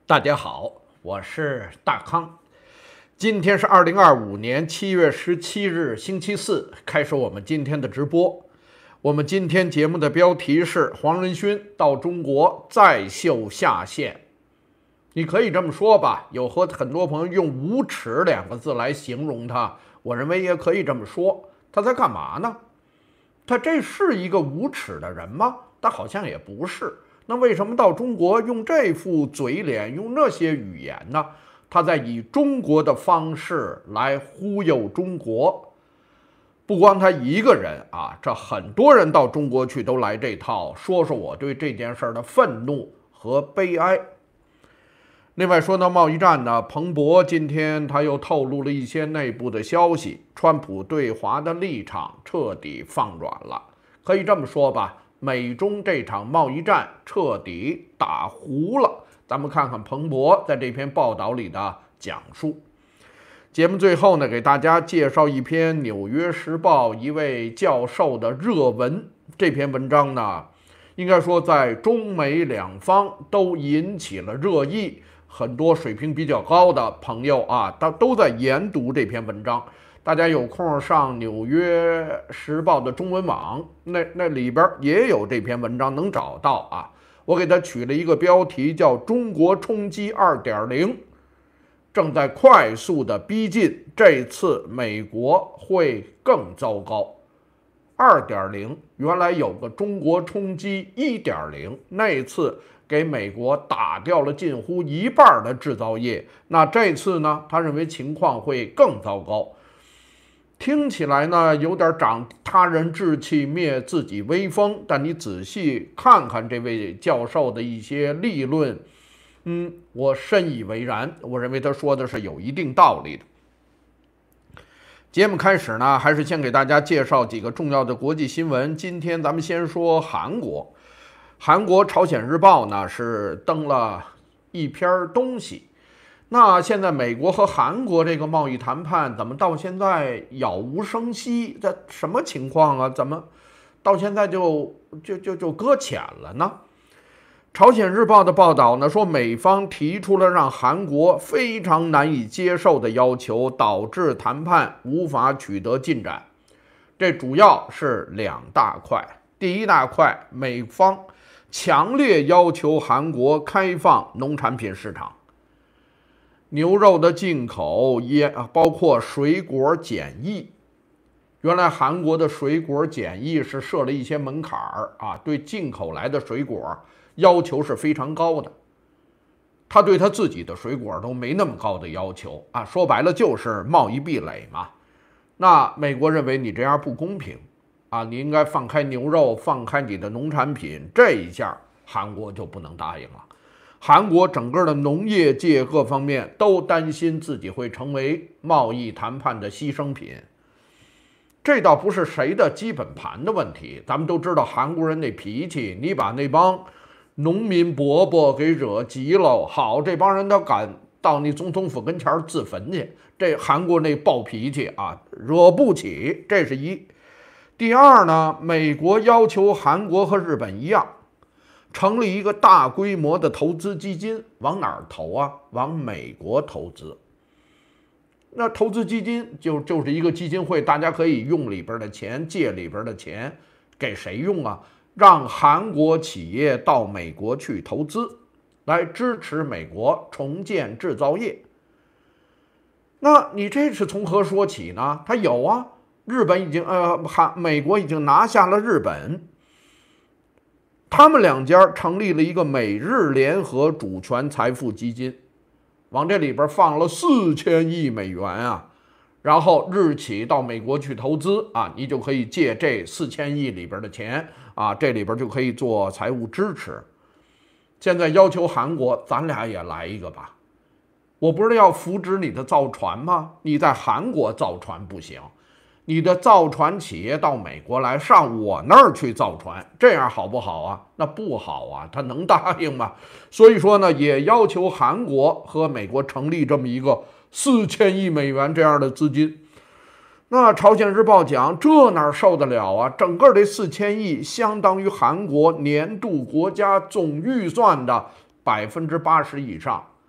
大家好，我是大康。今天是2025年7月17日，星期四，开始我们今天的直播。我们今天节目的标题是黄仁勋到中国再秀下限。你可以这么说吧，有和很多朋友用无耻两个字来形容他，我认为也可以这么说。他在干嘛呢？他这是一个无耻的人吗？他好像也不是。那为什么到中国用这副嘴脸，用那些语言呢？他在以中国的方式来忽悠中国。不光他一个人啊，这很多人到中国去都来这套，说说我对这件事的愤怒和悲哀。另外说到贸易战呢，彭博今天他又透露了一些内部的消息，川普对华的立场彻底放软了。可以这么说吧，美中这场贸易战彻底打糊了。咱们看看彭博在这篇报道里的讲述。节目最后呢，给大家介绍一篇《纽约时报》一位教授的热文。这篇文章呢，应该说在中美两方都引起了热议，很多水平比较高的朋友啊，都在研读这篇文章。大家有空上《纽约时报》的中文网，那里边也有这篇文章，能找到啊。我给它取了一个标题，叫“中国冲击 2.0 正在快速的逼近，这次美国会更糟糕。2.0 原来有个中国冲击 1.0， 那次给美国打掉了近乎一半的制造业。那这次呢，他认为情况会更糟糕。听起来呢，有点长他人志气，灭自己威风。但你仔细看看这位教授的一些立论，我深以为然。我认为他说的是有一定道理的。节目开始呢，还是先给大家介绍几个重要的国际新闻。今天咱们先说韩国。韩国《朝鲜日报》呢是登了一篇东西。那现在美国和韩国这个贸易谈判怎么到现在杳无声息？这什么情况啊？怎么到现在就搁浅了呢？朝鲜日报的报道呢说，美方提出了让韩国非常难以接受的要求，导致谈判无法取得进展。这主要是两大块。第一大块，美方强烈要求韩国开放农产品市场。牛肉的进口也包括水果检疫。原来韩国的水果检疫是设了一些门槛啊，对进口来的水果要求是非常高的。他对他自己的水果都没那么高的要求啊，说白了就是贸易壁垒嘛。那美国认为你这样不公平啊，你应该放开牛肉，放开你的农产品，这一下韩国就不能答应了。韩国整个的农业界各方面都担心自己会成为贸易谈判的牺牲品。这倒不是谁的基本盘的问题，咱们都知道韩国人那脾气，你把那帮农民伯伯给惹急了，好，这帮人都敢到你总统府跟前自焚去。这韩国那暴脾气啊，惹不起，这是一。第二呢，美国要求韩国和日本一样，成立一个大规模的投资基金。往哪儿投啊？往美国投资。那投资基金就是一个基金会，大家可以用里边的钱，借里边的钱，给谁用啊？让韩国企业到美国去投资，来支持美国重建制造业。那你这是从何说起呢？他有啊，日本已经美国已经拿下了日本。他们两家成立了一个美日联合主权财富基金，往这里边放了4000亿美元啊，然后日企到美国去投资啊，你就可以借这4000亿里边的钱啊，这里边就可以做财务支持。现在要求韩国，咱俩也来一个吧。我不是要扶植你的造船吗？你在韩国造船不行，你的造船企业到美国来，上我那儿去造船，这样好不好啊？那不好啊，他能答应吗？所以说呢，也要求韩国和美国成立这么一个4000亿美元这样的资金。那朝鲜日报讲，这哪受得了啊？整个这4000亿相当于韩国年度国家总预算的80%以上。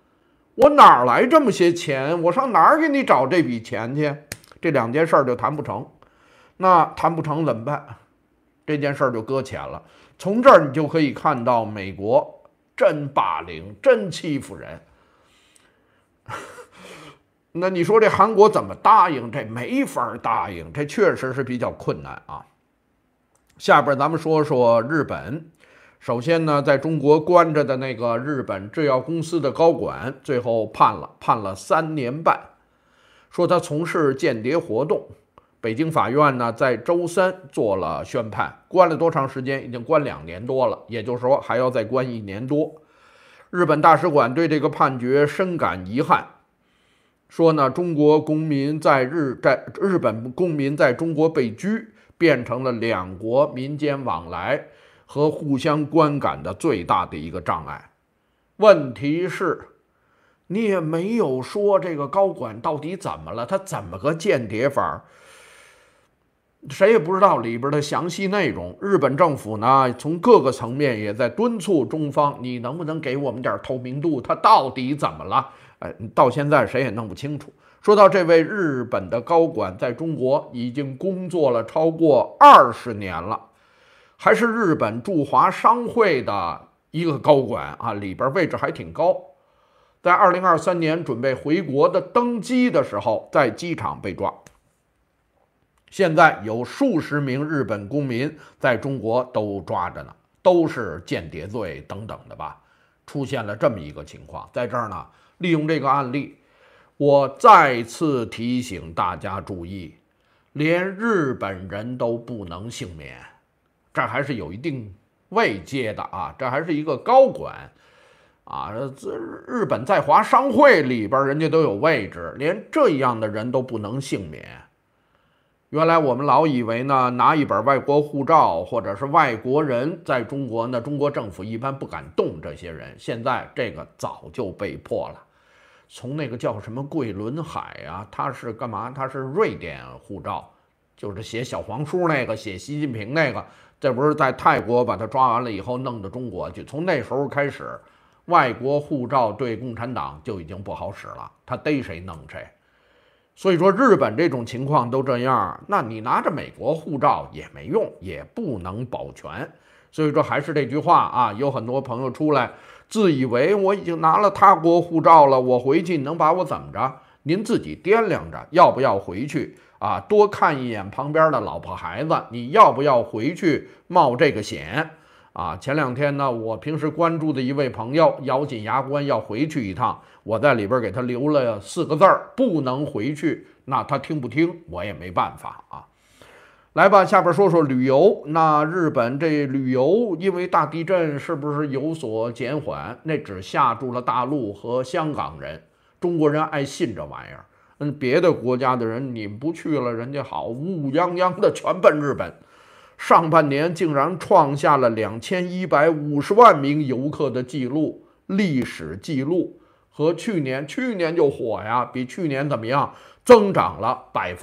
我哪儿来这么些钱？我上哪儿给你找这笔钱去？这两件事儿就谈不成。那谈不成怎么办？这件事儿就搁浅了。从这儿你就可以看到，美国真霸凌，真欺负人。那你说这韩国怎么答应？这没法答应，这确实是比较困难啊。下边咱们说说日本。首先呢，在中国关着的那个日本制药公司的高管，最后判了3年半，说他从事间谍活动。北京法院呢，在周三做了宣判，关了多长时间？已经关2年多了，也就是说还要再关1年多。日本大使馆对这个判决深感遗憾，说呢，中国公民在日本公民在中国被拘，变成了两国民间往来和互相观感的最大的一个障碍。问题是，你也没有说这个高管到底怎么了，他怎么个间谍法？谁也不知道里边的详细内容。日本政府呢，从各个层面也在敦促中方，你能不能给我们点透明度？他到底怎么了？到现在谁也弄不清楚。说到这位日本的高管，在中国已经工作了超过20年了，还是日本驻华商会的一个高管啊，里边位置还挺高。在2023年准备回国的登机的时候，在机场被抓。现在有数十名日本公民在中国都抓着呢，都是间谍罪等等的吧。出现了这么一个情况，在这儿呢，利用这个案例，我再次提醒大家注意，连日本人都不能幸免，这还是有一定位阶的啊，这还是一个高管啊，日本在华商会里边人家都有位置，连这样的人都不能幸免。原来我们老以为呢，拿一本外国护照或者是外国人在中国呢，中国政府一般不敢动这些人。现在这个早就被迫了。从那个叫什么桂纶海啊，他是干嘛？他是瑞典护照，就是写小黄书那个，写习近平那个。这不是在泰国把他抓完了以后弄到中国去。从那时候开始，外国护照对共产党就已经不好使了，他逮谁弄谁。所以说日本这种情况都这样，那你拿着美国护照也没用，也不能保全。所以说还是这句话啊，有很多朋友出来自以为我已经拿了他国护照了，我回去你能把我怎么着？您自己掂量着要不要回去啊，多看一眼旁边的老婆孩子，你要不要回去冒这个险啊？前2天呢，我平时关注的一位朋友咬紧牙关要回去一趟，我在里边给他留了4个字儿，不能回去。那他听不听我也没办法啊。来吧，下边说说旅游。那日本这旅游因为大地震是不是有所减缓？那只吓住了大陆和香港人，中国人爱信这玩意儿。别的国家的人你们不去了，人家好乌泱泱的全奔日本。上半年竟然创下了2150万名游客的记录，历史记录。和去年就火呀，比去年怎么样？增长了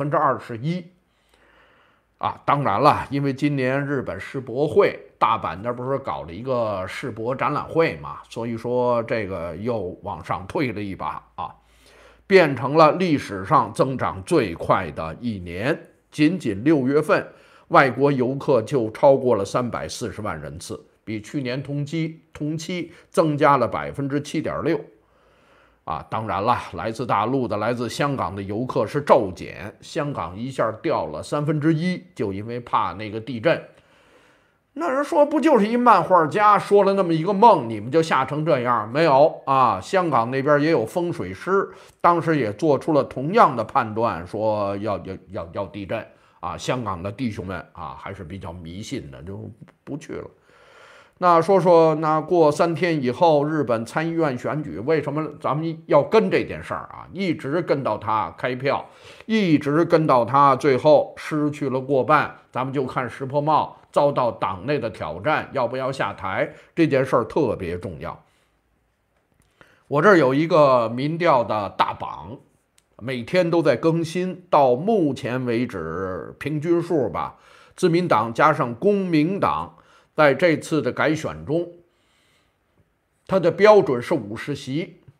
21%啊！当然了，因为今年日本世博会，大阪那不是搞了一个世博展览会嘛，所以说这个又往上推了一把啊，变成了历史上增长最快的一年。仅仅6月份，外国游客就超过了340万人次，比去年同期增加了7.6%。啊，当然了，来自大陆的、来自香港的游客是骤减，香港一下掉了1/3，就因为怕那个地震。那人说不就是一漫画家说了那么一个梦，你们就吓成这样？没有啊，香港那边也有风水师，当时也做出了同样的判断，说要地震啊。香港的弟兄们啊，还是比较迷信的，就不去了。那说说，那过3天以后，日本参议院选举，为什么咱们要跟这件事儿啊？一直跟到他开票，一直跟到他最后失去了过半，咱们就看石破茂遭到党内的挑战，要不要下台？这件事儿特别重要。我这儿有一个民调的大榜，每天都在更新，到目前为止平均数吧，自民党加上公民党。在这次的改选中，它的标准是50席，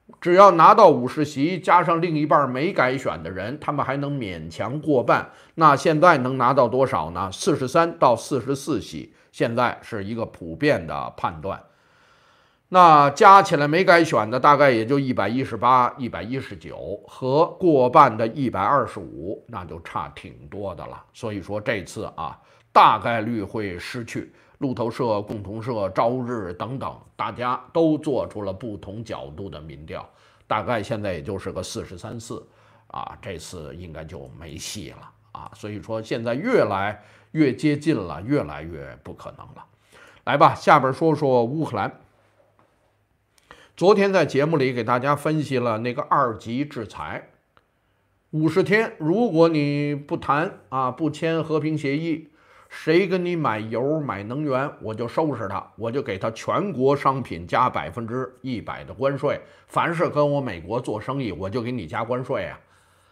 只要拿到50席，加上另一半没改选的人，他们还能勉强过半。那现在能拿到多少呢？43到44席，现在是一个普遍的判断。那加起来没改选的大概也就118、119和过半的125，那就差挺多的了。所以说这次啊，大概率会失去。路透社、共同社、朝日等等，大家都做出了不同角度的民调，大概现在也就是个43-4啊，这次应该就没戏了啊。所以说现在越来越接近了，越来越不可能了。来吧，下边说说乌克兰。昨天在节目里给大家分析了那个2级制裁，50天，如果你不谈啊，不签和平协议，谁跟你买油买能源，我就收拾他，我就给他全国商品加100%的关税。凡是跟我美国做生意，我就给你加关税啊。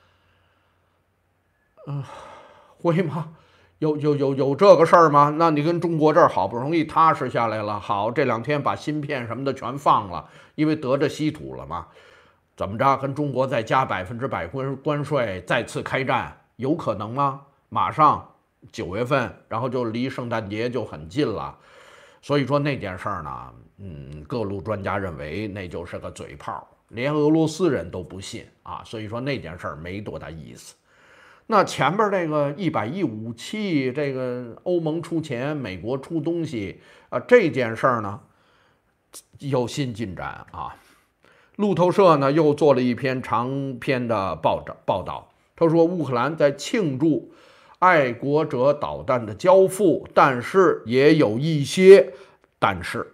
会吗？有这个事儿吗？那你跟中国这儿好不容易踏实下来了，好，这2天把芯片什么的全放了，因为得着稀土了嘛。怎么着，跟中国再加100%关税，再次开战，有可能吗？马上9月份，然后就离圣诞节就很近了。所以说那件事儿呢，各路专家认为那就是个嘴炮，连俄罗斯人都不信啊。所以说那件事儿没多大意思。那前边这个100亿武器，这个欧盟出钱，美国出东西啊，这件事儿呢有新进展啊。路透社呢又做了一篇长篇的报道，他说乌克兰在庆祝爱国者导弹的交付，但是也有一些但是。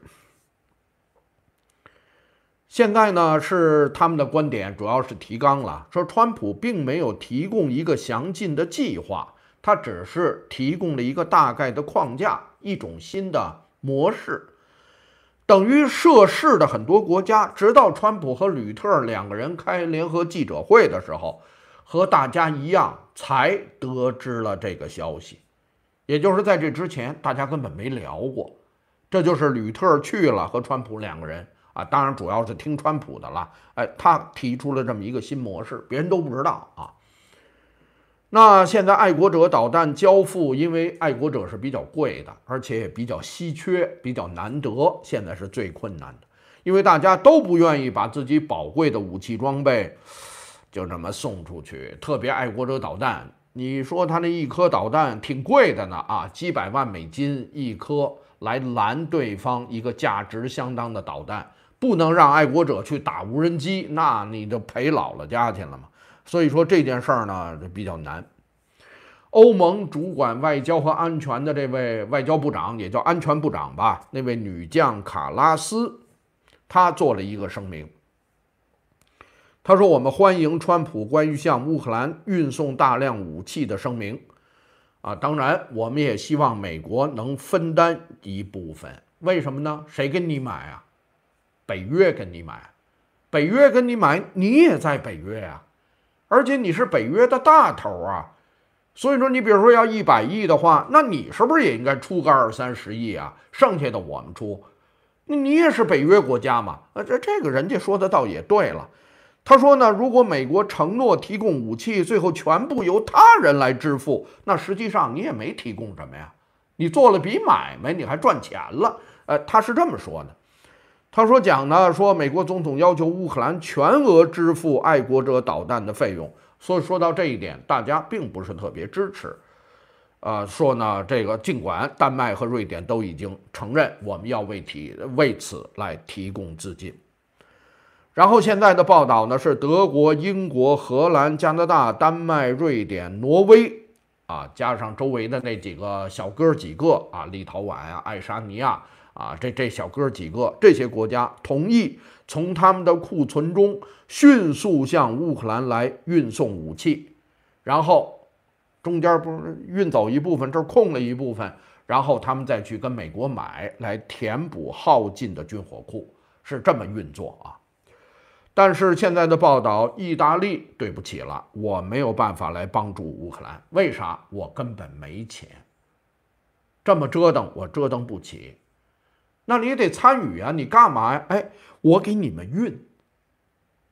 现在呢是他们的观点主要是提纲了，说川普并没有提供一个详尽的计划，他只是提供了一个大概的框架，一种新的模式。等于涉事的很多国家，直到川普和吕特2个人开联合记者会的时候，和大家一样才得知了这个消息。也就是在这之前，大家根本没聊过。这就是吕特去了和川普2个人啊，当然主要是听川普的了。他提出了这么一个新模式，别人都不知道啊。那现在爱国者导弹交付，因为爱国者是比较贵的，而且也比较稀缺，比较难得，现在是最困难的，因为大家都不愿意把自己宝贵的武器装备就这么送出去，特别爱国者导弹，你说他那一颗导弹挺贵的呢啊，几百万美金一颗来拦对方一个价值相当的导弹，不能让爱国者去打无人机，那你就赔姥姥家去了嘛。所以说这件事儿呢比较难。欧盟主管外交和安全的这位外交部长，也叫安全部长吧，那位女将卡拉斯，她做了一个声明。他说：“我们欢迎川普关于向乌克兰运送大量武器的声明，啊，当然我们也希望美国能分担一部分。为什么呢？谁跟你买啊？北约跟你买，北约跟你买，你也在北约啊，而且你是北约的大头啊。所以说，你比如说要100亿的话，那你是不是也应该出个20-30亿啊？剩下的我们出，你也是北约国家嘛。这个人家说的倒也对了。”他说呢，如果美国承诺提供武器，最后全部由他人来支付，那实际上你也没提供什么呀，你做了笔买卖，你还赚钱了。他是这么说的。他说讲呢，说美国总统要求乌克兰全额支付爱国者导弹的费用，所以说到这一点，大家并不是特别支持。说呢，这个尽管丹麦和瑞典都已经承认我们要为此来提供资金。然后现在的报道呢是德国、英国、荷兰、加拿大、丹麦、瑞典、挪威啊，加上周围的那几个小哥几个啊，立陶宛啊、爱沙尼亚啊，这小哥几个，这些国家同意从他们的库存中迅速向乌克兰来运送武器，然后中间不是运走一部分，这儿空了一部分，然后他们再去跟美国买来填补耗尽的军火库，是这么运作啊。但是现在的报道，意大利对不起了，我没有办法来帮助乌克兰，为啥？我根本没钱，这么折腾我折腾不起。那你也得参与啊，你干嘛呀？我给你们运，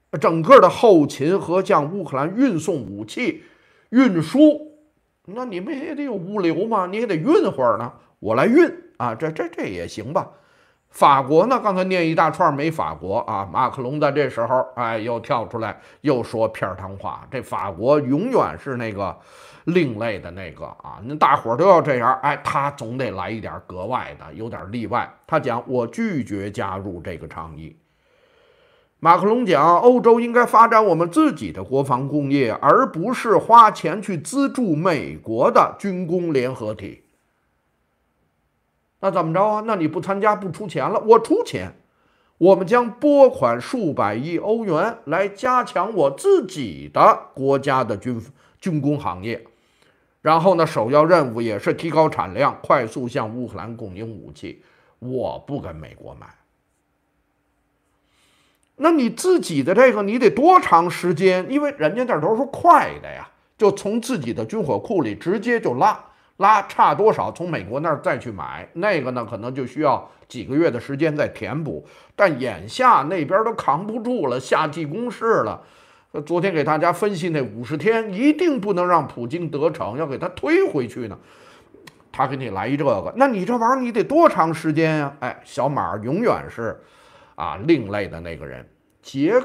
整个的后勤和向乌克兰运送武器、运输，那你们也得有物流嘛，你也得运会儿呢，我来运啊，这也行吧。法国呢，刚才念一大串没法国啊，马克龙在这时候又跳出来又说片汤话，这法国永远是那个另类的那个啊，那大伙儿都要这样，他总得来一点格外的，有点例外。他讲我拒绝加入这个倡议。马克龙讲，欧洲应该发展我们自己的国防工业，而不是花钱去资助美国的军工联合体。那怎么着啊？那你不参加不出钱了，我出钱，我们将拨款数百亿欧元来加强我自己的国家的军工行业。然后呢，首要任务也是提高产量，快速向乌克兰供应武器。我不跟美国买。那你自己的这个你得多长时间？因为人家那都是快的呀，就从自己的军火库里直接就拉差多少，从美国那儿再去买，那个呢可能就需要几个月的时间再填补。但眼下那边都扛不住了，夏季攻势了。昨天给大家分析那50天，一定不能让普京得逞，要给他推回去呢。他给你来一这个，那你这玩意儿你得多长时间呀？小马永远是另类的那个人。捷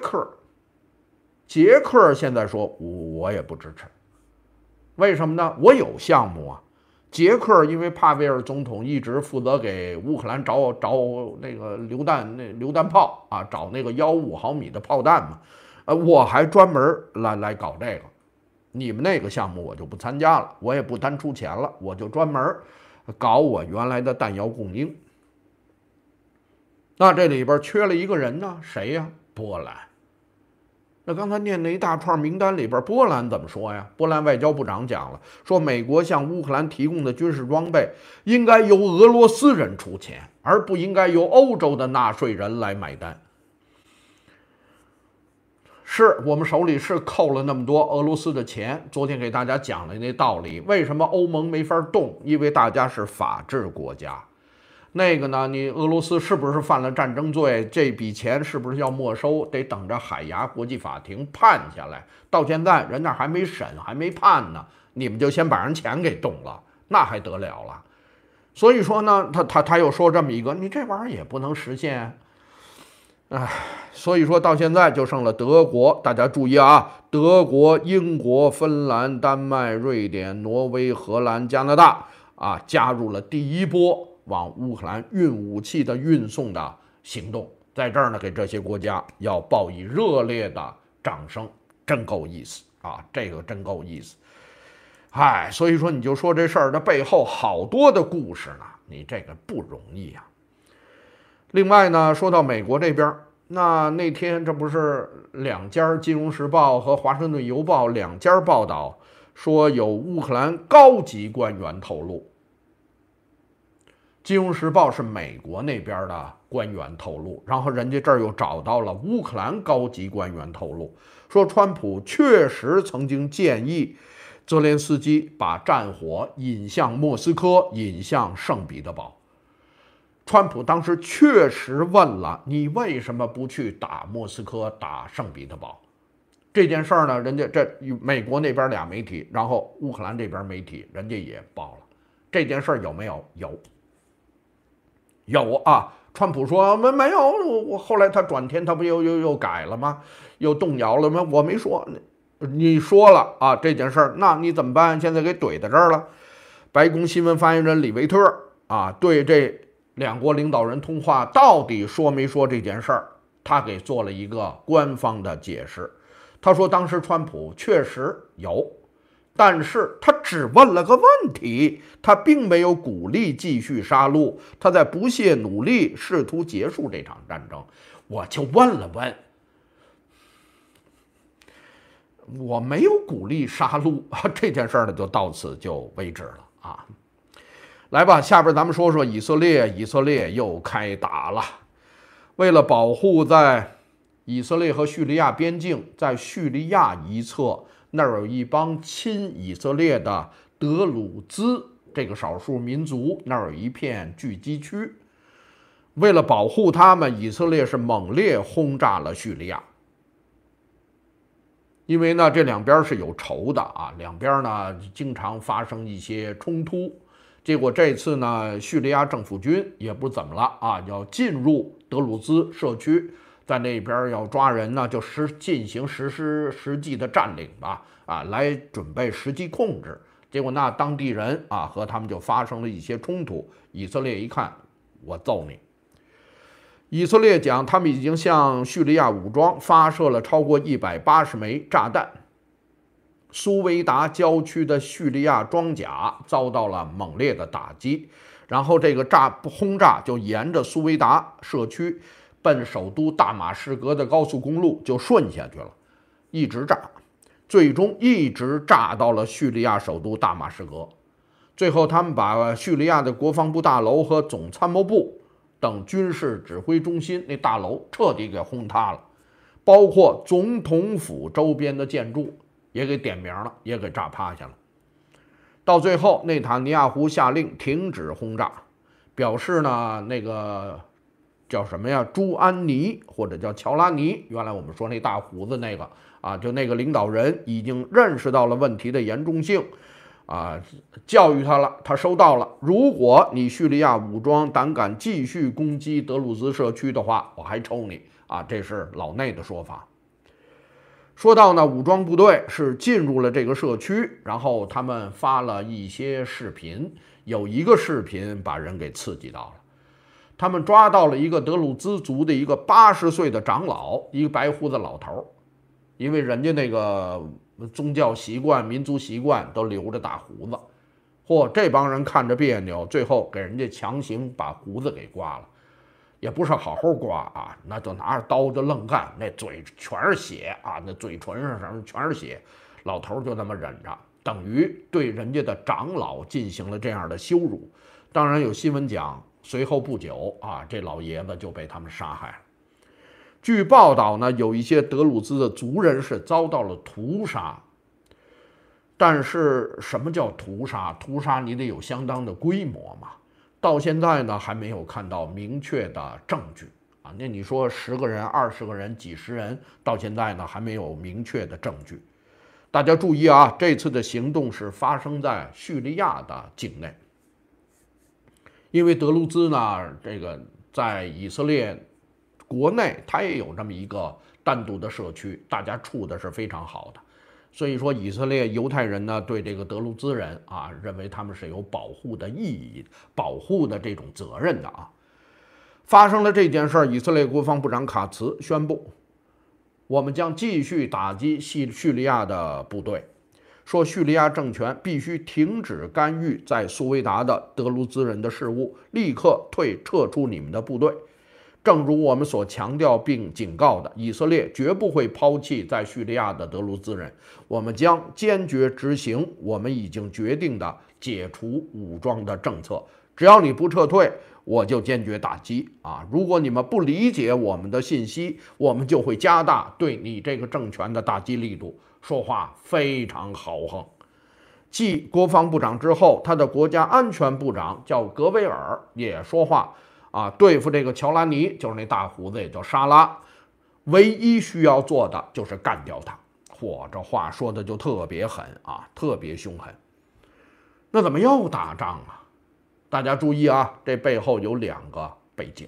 克现在说我也不支持，为什么呢？我有项目啊。捷克因为帕维尔总统一直负责给乌克兰找那个榴弹炮啊，找那个15毫米的炮弹嘛，我还专门来搞这个。你们那个项目我就不参加了，我也不单出钱了，我就专门搞我原来的弹药供应。那这里边缺了一个人呢，谁呀？波兰。那刚才念那一大串名单里边，波兰怎么说呀？波兰外交部长讲了，说美国向乌克兰提供的军事装备应该由俄罗斯人出钱，而不应该由欧洲的纳税人来买单。是我们手里是扣了那么多俄罗斯的钱，昨天给大家讲了那道理。为什么欧盟没法动？因为大家是法治国家。那个呢，你俄罗斯是不是犯了战争罪？这笔钱是不是要没收？得等着海牙国际法庭判下来。到现在人那还没审，还没判呢，你们就先把人钱给动了，那还得了了？所以说呢，他又说这么一个，你这玩意儿也不能实现。所以说到现在就剩了德国，大家注意啊，德国、英国、芬兰、丹麦、瑞典、挪威、荷兰、加拿大加入了第一波往乌克兰运武器的运送的行动。在这儿呢，给这些国家要报以热烈的掌声，真够意思啊，这个真够意思。所以说你就说这事儿的背后好多的故事呢，你这个不容易呀。另外呢，说到美国这边，那天这不是两家《金融时报》和《华盛顿邮报》两家报道说有乌克兰高级官员透露，《金融时报》是美国那边的官员透露，然后人家这儿又找到了乌克兰高级官员透露，说川普确实曾经建议泽连斯基把战火引向莫斯科，引向圣彼得堡。川普当时确实问了，你为什么不去打莫斯科、打圣彼得堡？这件事儿呢，人家这美国那边俩媒体，然后乌克兰这边媒体，人家也报了。这件事儿有没有？有啊！川普说没有，我后来他转天他不又改了吗？又动摇了吗？我没说，你说了啊这件事儿，那你怎么办？现在给怼在这儿了。白宫新闻发言人李维特对这两国领导人通话到底说没说这件事儿，他给做了一个官方的解释。他说当时川普确实有，但是他只问了个问题，他并没有鼓励继续杀戮，他在不懈努力试图结束这场战争。我就问了问，我没有鼓励杀戮这件事呢，就到此就为止了啊。来吧，下边咱们说说以色列。以色列又开打了。为了保护在以色列和叙利亚边境，在叙利亚一侧那儿有一帮亲以色列的德鲁兹这个少数民族，那儿有一片聚集区。为了保护他们，以色列是猛烈轰炸了叙利亚。 因为呢这两边是有仇的啊，两边呢经常发生一些冲突。结果这次呢，叙利亚政府军也不怎么了啊，要进入德鲁兹社区，在那边要抓人呢，就进行实施实际的占领吧，啊，来准备实际控制。结果那当地人啊和他们就发生了一些冲突。以色列一看，我揍你！以色列讲，他们已经向叙利亚武装发射了超过180枚炸弹。苏维达郊区的叙利亚装甲遭到了猛烈的打击，然后这个轰炸就沿着苏维达社区奔首都大马士革的高速公路就顺下去了，一直炸，最终一直炸到了叙利亚首都大马士革。最后，他们把叙利亚的国防部大楼和总参谋部等军事指挥中心那大楼彻底给轰塌了，包括总统府周边的建筑也给点名了，也给炸趴下了。到最后，内塔尼亚胡下令停止轰炸，表示呢，那个叫什么呀，朱安尼或者叫乔拉尼，原来我们说那大胡子那个啊，就那个领导人已经认识到了问题的严重性，啊，教育他了，他收到了。如果你叙利亚武装胆敢继续攻击德鲁兹社区的话，我还抽你啊！这是老内的说法。说到呢，武装部队是进入了这个社区，然后他们发了一些视频，有一个视频把人给刺激到了。他们抓到了一个德鲁兹族的一个80岁的长老，一个白胡子老头，因为人家那个宗教习惯、民族习惯都留着大胡子。这帮人看着别扭，最后给人家强行把胡子给刮了。也不是好好刮啊，那就拿着刀就愣干，那嘴全是血啊，那嘴唇上什么全是血，老头就那么忍着，等于对人家的长老进行了这样的羞辱。当然有新闻讲，随后不久啊，这老爷子就被他们杀害了。据报道呢，有一些德鲁兹的族人是遭到了屠杀，但是什么叫屠杀？屠杀你得有相当的规模嘛。到现在呢，还没有看到明确的证据啊。那你说10个人、20个人、几十人，到现在呢还没有明确的证据。大家注意啊，这次的行动是发生在叙利亚的境内，因为德鲁兹呢，这个在以色列国内，它也有这么一个单独的社区，大家处的是非常好的。所以说，以色列犹太人呢，对这个德鲁兹人啊，认为他们是有保护的意义、保护的这种责任的啊。发生了这件事儿，以色列国防部长卡茨宣布，我们将继续打击叙利亚的部队，说叙利亚政权必须停止干预在苏维达的德鲁兹人的事务，立刻撤出你们的部队。正如我们所强调并警告的，以色列绝不会抛弃在叙利亚的德鲁兹人，我们将坚决执行我们已经决定的解除武装的政策。只要你不撤退，我就坚决打击啊！如果你们不理解我们的信息，我们就会加大对你这个政权的打击力度。说话非常豪横。继国防部长之后，他的国家安全部长叫格维尔也说话。啊，对付这个乔拉尼，就是那大胡子，也叫沙拉，唯一需要做的就是干掉他。这话说的就特别狠啊，特别凶狠。那怎么又打仗啊？大家注意啊，这背后有2个背景。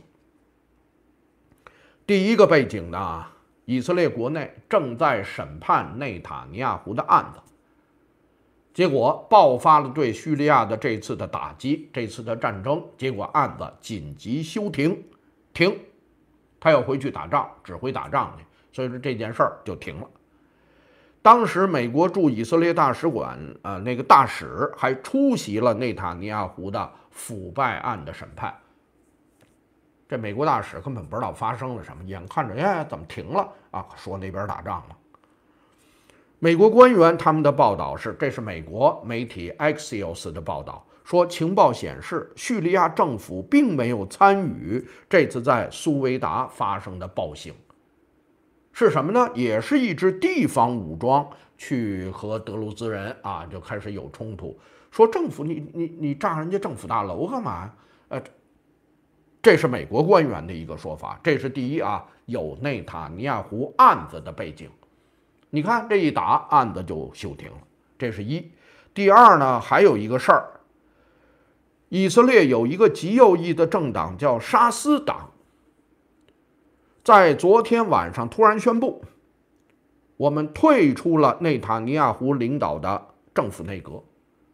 第一个背景呢，以色列国内正在审判内塔尼亚胡的案子。结果爆发了对叙利亚的这次的打击，这次的战争，结果案子紧急休庭，他要回去打仗，指挥打仗去，所以说这件事儿就停了。当时美国驻以色列大使馆那个大使还出席了内塔尼亚胡的腐败案的审判。这美国大使根本不知道发生了什么，眼看着怎么停了啊？说那边打仗了。美国官员他们的报道是，这是美国媒体 Axios 的报道，说情报显示，叙利亚政府并没有参与这次在苏维达发生的暴行。是什么呢？也是一支地方武装去和德鲁兹人啊就开始有冲突，说政府你炸人家政府大楼干嘛呀？这是美国官员的一个说法，这是第一啊，有内塔尼亚胡案子的背景。 你看这一打，案子就休庭了，这是一。第二呢，还有一个事儿，以色列有一个极右翼的政党叫沙斯党，在昨天晚上突然宣布，我们退出了内塔尼亚胡领导的政府内阁。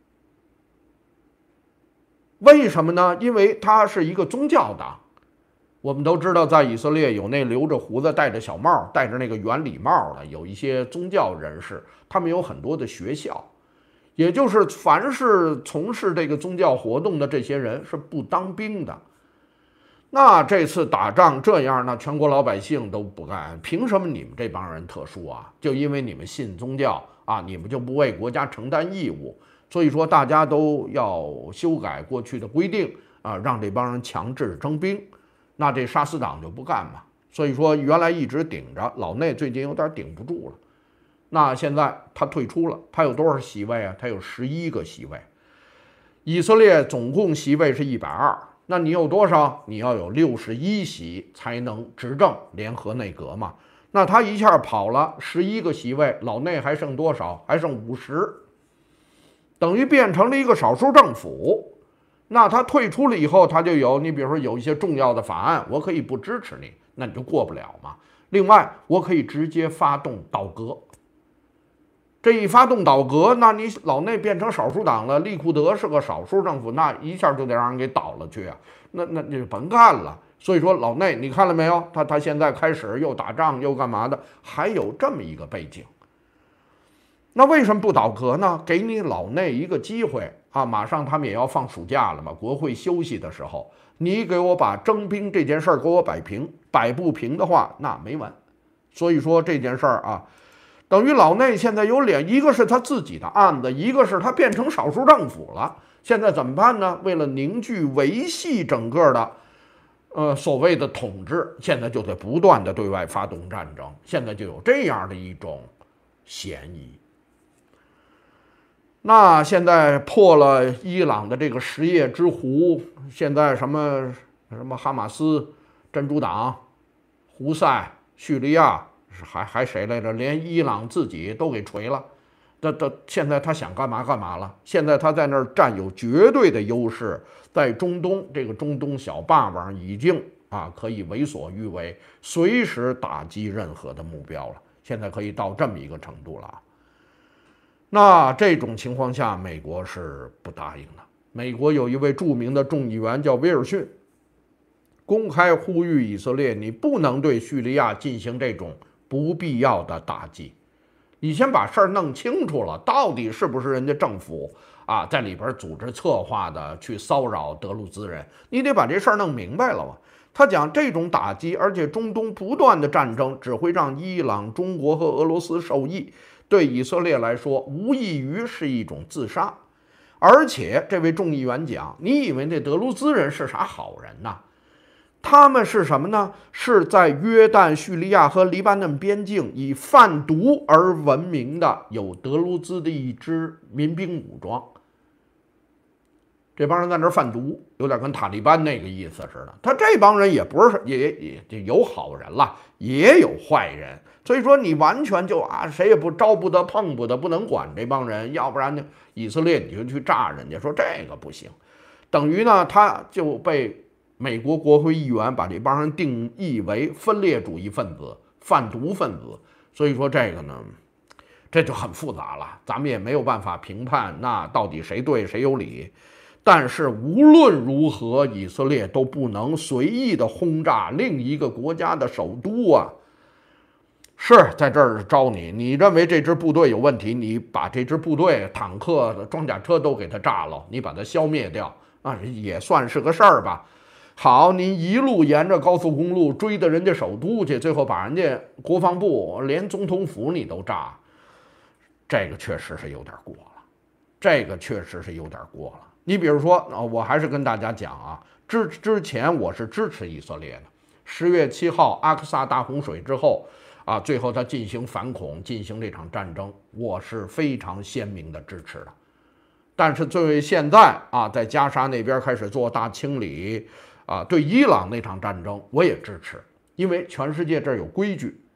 为什么呢？因为它是一个宗教党。我们都知道，在以色列有那留着胡子、戴着小帽、戴着那个圆礼帽的，有一些宗教人士，他们有很多的学校，也就是凡是从事这个宗教活动的这些人是不当兵的。那这次打仗这样呢，全国老百姓都不干，凭什么你们这帮人特殊啊？就因为你们信宗教啊，你们就不为国家承担义务？所以说大家都要修改过去的规定啊，让这帮人强制征兵。那这沙斯党就不干嘛，所以说原来一直顶着，老内最近有点顶不住了。那现在他退出了，他有多少席位啊？他有11个席位。以色列总共席位是120，那你有多少？你要有61席才能执政联合内阁嘛。那他一下跑了11个席位，老内还剩多少？还剩50，等于变成了一个少数政府。那他退出了以后，他就有，你比如说有一些重要的法案，我可以不支持你，那你就过不了嘛。另外，我可以直接发动倒阁。这一发动倒阁，那你老内变成少数党了，利库德是个少数政府，那一下就得让人给倒了去啊，那就甭干了。所以说老内，你看了没有？他现在开始又打仗又干嘛的，还有这么一个背景。那为什么不倒阁呢？给你老内一个机会啊！马上他们也要放暑假了嘛，国会休息的时候，你给我把征兵这件事儿给我摆平，摆不平的话，那没完。所以说这件事儿啊，等于老内现在有脸，一个是他自己的案子，一个是他变成少数政府了。现在怎么办呢？为了凝聚维系整个的所谓的统治，现在就得不断的对外发动战争，现在就有这样的一种嫌疑。那现在破了伊朗的这个什叶之湖，现在什么哈马斯、真主党、胡塞、叙利亚，还谁来着？连伊朗自己都给锤了。现在他想干嘛干嘛了。现在他在那儿占有绝对的优势，在中东这个中东小霸王已经可以为所欲为，随时打击任何的目标了。现在可以到这么一个程度了。那这种情况下，美国是不答应的。美国有一位著名的众议员叫威尔逊，公开呼吁以色列，你不能对叙利亚进行这种不必要的打击。你先把事儿弄清楚了，到底是不是人家政府在里边组织策划的去骚扰德鲁兹人，你得把这事儿弄明白了嘛。他讲这种打击，而且中东不断的战争只会让伊朗、中国和俄罗斯受益。对以色列来说，无异于是一种自杀。而且这位众议员讲，你以为那德鲁兹人是啥好人呐？他们是什么呢？是在约旦、叙利亚和黎巴嫩边境以贩毒而闻名的有德鲁兹的一支民兵武装。这帮人在那儿贩毒，有点跟塔利班那个意思似的。他这帮人也不是也有好人了，也有坏人。所以说你完全就谁也不招不得碰不得，不能管这帮人，要不然呢，以色列你就去炸人家，说这个不行。等于呢，他就被美国国会议员把这帮人定义为分裂主义分子、贩毒分子。所以说这个呢，这就很复杂了，咱们也没有办法评判那到底谁对谁有理。但是无论如何，以色列都不能随意的轰炸另一个国家的首都啊！是在这儿招你，你认为这支部队有问题，你把这支部队、坦克、装甲车都给它炸了，你把它消灭掉也算是个事儿吧。好，你一路沿着高速公路追到人家首都去，最后把人家国防部连总统府你都炸，这个确实是有点过了，这个确实是有点过了。你比如说我还是跟大家讲之前我是支持以色列的。10月7号阿克萨大洪水之后最后他进行反恐，进行这场战争，我是非常鲜明的支持的。但是作为现在在加沙那边开始做大清理对伊朗那场战争我也支持，因为全世界这儿有规矩，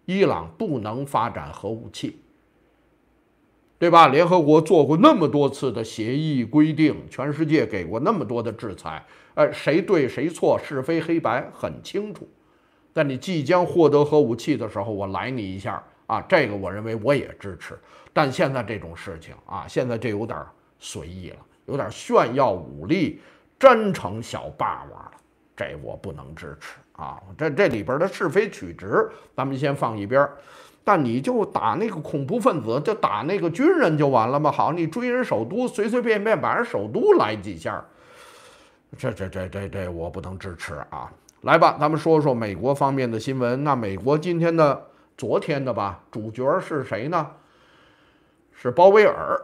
伊朗不能发展核武器，对吧？联合国做过那么多次的协议规定，全世界给过那么多的制裁，谁对谁错，是非黑白很清楚。在你即将获得核武器的时候，我来你一下啊，这个我认为我也支持。但现在这种事情啊，现在这有点随意了，有点炫耀武力，真成小霸王了，这我不能支持啊。这里边的是非曲直，咱们先放一边。但你就打那个恐怖分子，就打那个军人就完了吗？好，你追人首都，随随便便把人首都来几下，这我不能支持啊。来吧，咱们说说美国方面的新闻。那美国昨天的吧，主角是谁呢？是鲍威尔。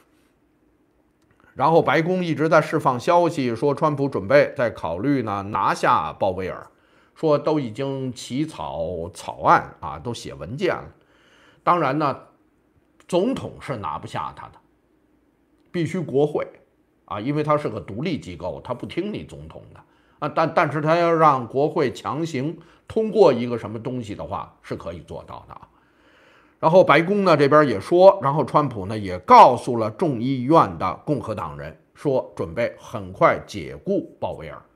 然后白宫一直在释放消息，说川普准备在考虑呢拿下鲍威尔，说都已经起草案啊，都写文件了。当然呢，总统是拿不下他的，必须国会啊，因为他是个独立机构，他不听你总统的。但是他要让国会强行通过一个什么东西的话，是可以做到的啊。然后白宫呢这边也说，然后川普呢也告诉了众议院的共和党人，说准备很快解雇鲍威尔。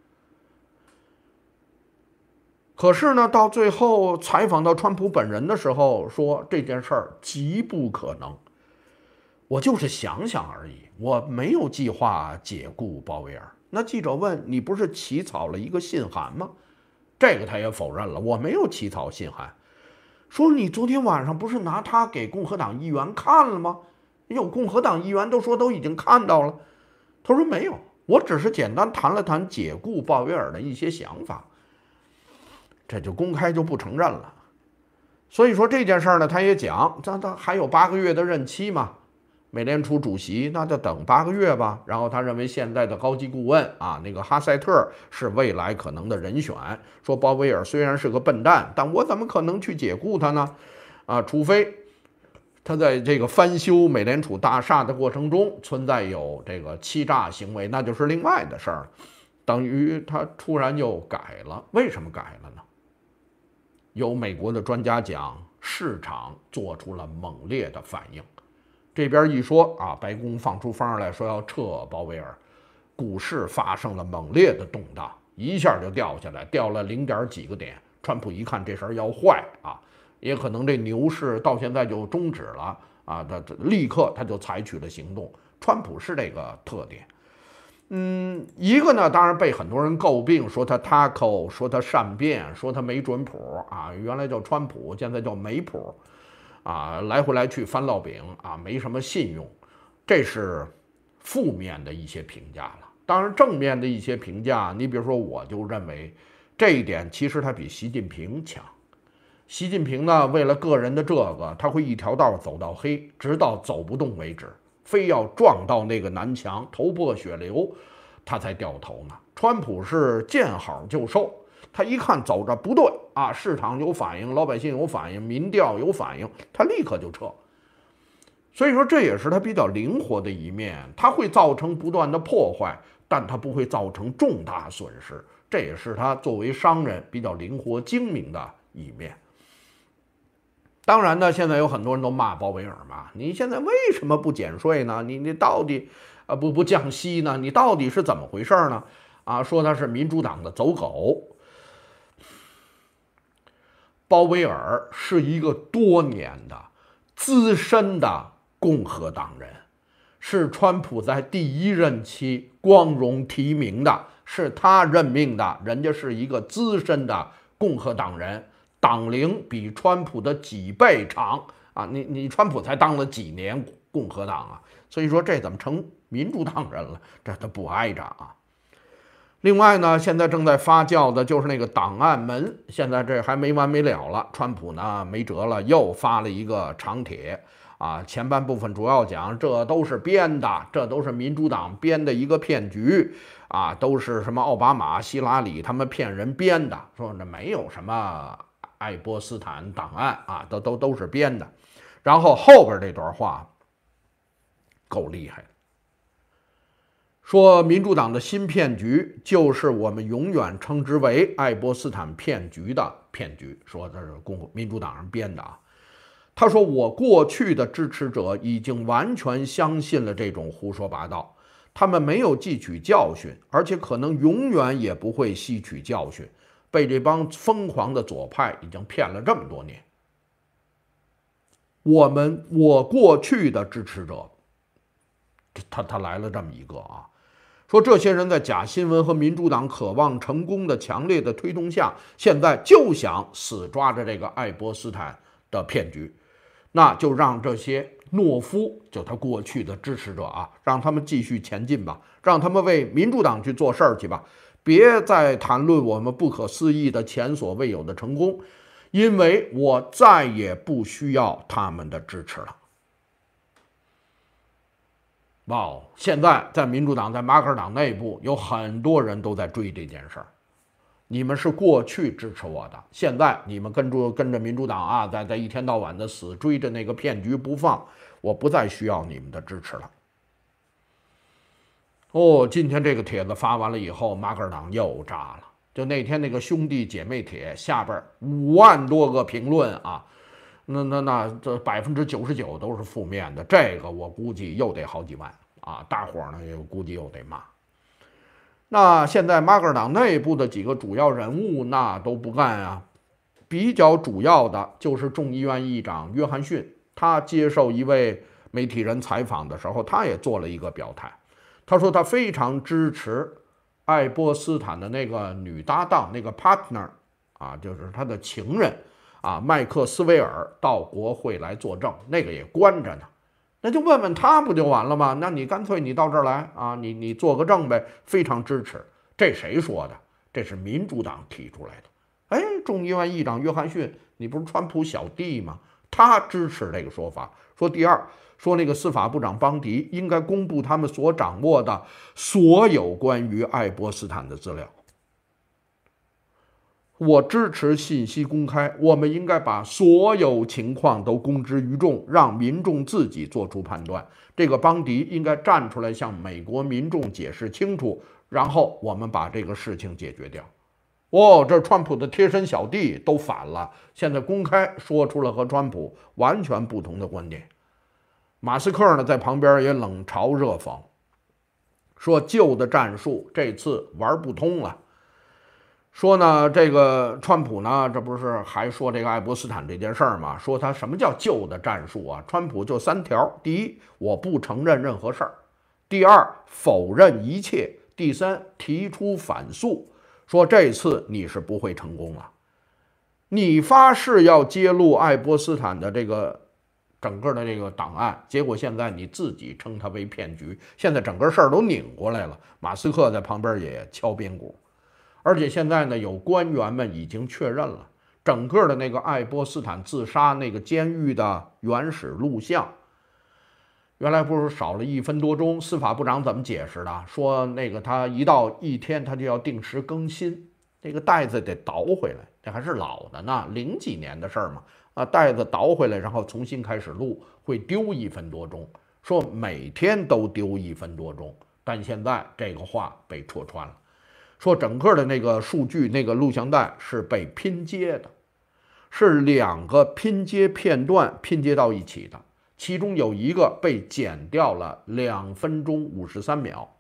可是呢，到最后采访到川普本人的时候，说这件事儿极不可能，我就是想想而已，我没有计划解雇鲍威尔。那记者问，你不是起草了一个信函吗？这个他也否认了，我没有起草信函。说你昨天晚上不是拿他给共和党议员看了吗？有共和党议员都说都已经看到了。他说没有，我只是简单谈了谈解雇鲍威尔的一些想法。这就公开就不承认了。所以说这件事呢，他也讲，他还有8个月的任期嘛。美联储主席，那就等8个月吧。然后他认为现在的高级顾问啊，那个哈塞特是未来可能的人选。说鲍威尔虽然是个笨蛋，但我怎么可能去解雇他呢？啊，除非他在这个翻修美联储大厦的过程中存在有这个欺诈行为，那就是另外的事儿。等于他突然又改了，为什么改了呢？有美国的专家讲，市场做出了猛烈的反应。这边一说啊，白宫放出风来说要撤鲍威尔，股市发生了猛烈的动荡，一下就掉下来，掉了0点几个点。川普一看这事儿要坏啊，也可能这牛市到现在就终止了啊，他立刻他就采取了行动。川普是这个特点。一个呢，当然被很多人诟病，说他 taco， 说他善变，说他没准谱啊，原来叫川普，现在叫没谱。啊，来回来去翻烙饼啊，没什么信用，这是负面的一些评价了。当然，正面的一些评价，你比如说，我就认为这一点其实他比习近平强。习近平呢，为了个人的这个，他会一条道走到黑，直到走不动为止，非要撞到那个南墙，头破血流，他才掉头呢。川普是见好就收。他一看走着不对啊，市场有反应，老百姓有反应，民调有反应，他立刻就撤。所以说这也是他比较灵活的一面，他会造成不断的破坏，但他不会造成重大损失，这也是他作为商人比较灵活精明的一面。当然呢，现在有很多人都骂鲍威尔嘛，你现在为什么不减税呢？你到底不降息呢？你到底是怎么回事呢？啊，说他是民主党的走狗。鲍威尔是一个多年的资深的共和党人，是川普在第1任期光荣提名的，是他任命的，人家是一个资深的共和党人，党龄比川普的几倍长啊！你川普才当了几年共和党啊？所以说这怎么成民主党人了？这他不挨着啊！另外呢，现在正在发酵的就是那个档案门，现在这还没完没了了。川普呢没辙了，又发了一个长帖啊，前半部分主要讲这都是编的，这都是民主党编的一个骗局啊，都是什么奥巴马、希拉里他们骗人编的，说那没有什么爱波斯坦档案啊，都是编的。然后后边这段话够厉害的。 说民主党的新骗局就是我们永远称之为爱波斯坦骗局的骗局，说这是民主党人编的啊。他说我过去的支持者已经完全相信了这种胡说八道，他们没有汲取教训，而且可能永远也不会吸取教训，被这帮疯狂的左派已经骗了这么多年。我过去的支持者，他来了这么一个啊，说这些人在假新闻和民主党渴望成功的强烈的推动下，现在就想死抓着这个爱波斯坦的骗局，那就让这些懦夫，就他过去的支持者啊，让他们继续前进吧，让他们为民主党去做事儿去吧，别再谈论我们不可思议的前所未有的成功，因为我再也不需要他们的支持了。哇，现在在民主党、在马克尔党内部，有很多人都在追这件事儿。你们是过去支持我的，现在你们跟着民主党啊，在一天到晚的死追着那个骗局不放，我不再需要你们的支持了。哦，今天这个帖子发完了以后，马克尔党又炸了。就那天那个兄弟姐妹帖下边5万多个评论啊，这99%都是负面的，这个我估计又得好几万啊，大伙儿呢也估计又得骂。那现在马克尔党内部的几个主要人物那都不干啊，比较主要的就是众议院议长约翰逊，他接受一位媒体人采访的时候，他也做了一个表态，他说他非常支持爱波斯坦的那个女搭档，那个 partner 啊，就是他的情人啊，麦克斯韦尔到国会来作证，那个也关着呢。那就问问他不就完了吗？那你干脆你到这儿来啊，你做个证呗，非常支持。这谁说的？这是民主党提出来的。哎，众议院议长约翰逊，你不是川普小弟吗？他支持这个说法。说第二，说那个司法部长邦迪应该公布他们所掌握的所有关于爱波斯坦的资料。我支持信息公开，我们应该把所有情况都公之于众，让民众自己做出判断。这个邦迪应该站出来向美国民众解释清楚，然后我们把这个事情解决掉。哦，这川普的贴身小弟都反了，现在公开说出了和川普完全不同的观点。马斯克呢，在旁边也冷嘲热讽，说旧的战术这次玩不通了。说呢，这个川普呢，这不是还说这个爱波斯坦这件事儿吗？说他什么叫旧的战术啊？川普就3条：第一，我不承认任何事儿；第二，否认一切；第三，提出反诉。说这次你是不会成功了，你发誓要揭露爱波斯坦的这个整个的这个档案，结果现在你自己称它为骗局，现在整个事儿都拧过来了。马斯克在旁边也敲边鼓。而且现在呢，有官员们已经确认了整个的那个爱波斯坦自杀那个监狱的原始录像。原来不是少了1分多钟，司法部长怎么解释的？说那个他1天他就要定时更新，那个带子得倒回来，这还是老的呢，00几年的事儿嘛。啊，带子倒回来，然后重新开始录，会丢1分多钟。说每天都丢1分多钟，但现在这个话被戳穿了。说整个的那个数据，那个录像带是被拼接的，是2个拼接片段拼接到一起的，其中有一个被剪掉了2分钟53秒。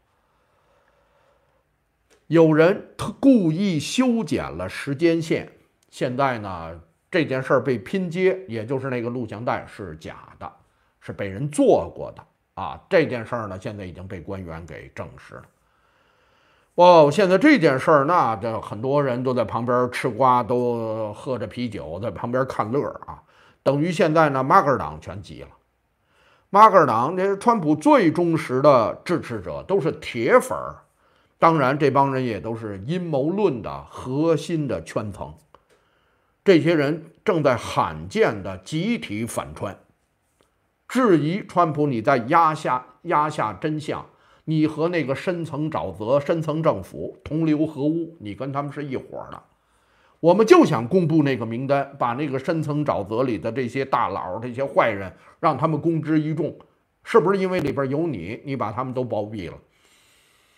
有人故意修剪了时间线，现在呢，这件事儿被拼接，也就是那个录像带是假的，是被人做过的啊。这件事儿呢，现在已经被官员给证实了。哇，现在这件事儿，那这很多人都在旁边吃瓜，都喝着啤酒，在旁边看乐啊。等于现在呢，马克尔党全急了。马克尔党这川普最忠实的支持者都是铁粉儿，当然这帮人也都是阴谋论的核心的圈层。这些人正在罕见的集体反川，质疑川普你在压下真相。你和那个深层沼泽、深层政府同流合污，你跟他们是一伙的。我们就想公布那个名单，把那个深层沼泽里的这些大佬、这些坏人，让他们公之于众。是不是因为里边有你，你把他们都包庇了？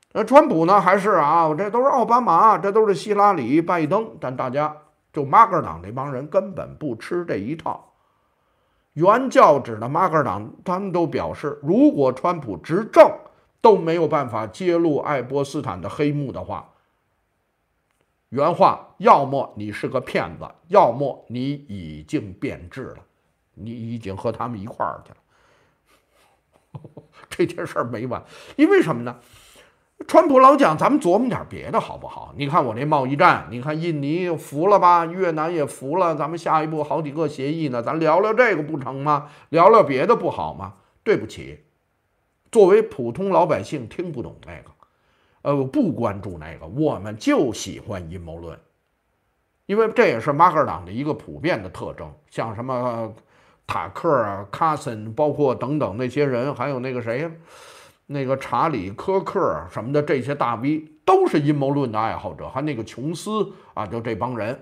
川普呢还是啊，这都是奥巴马，这都是希拉里、拜登，但大家就马克党这帮人根本不吃这一套。原教旨的马克党他们都表示，如果川普执政都没有办法揭露爱泼斯坦的黑幕的话，原话，要么你是个骗子，要么你已经变质了，你已经和他们一块儿去了。这件事儿没完，因为什么呢？川普老讲，咱们琢磨点别的好不好？你看我这贸易战，你看印尼服了吧，越南也服了，咱们下一步好几个协议呢，咱聊聊这个不成吗？聊聊别的不好吗？对不起，作为普通老百姓听不懂那个，我不关注那个，我们就喜欢阴谋论，因为这也是马克党的一个普遍的特征，像什么塔克啊、卡森，包括等等那些人，还有那个谁呀？那个查理·科克什么的，这些大 V 都是阴谋论的爱好者，还那个琼斯啊，就这帮人。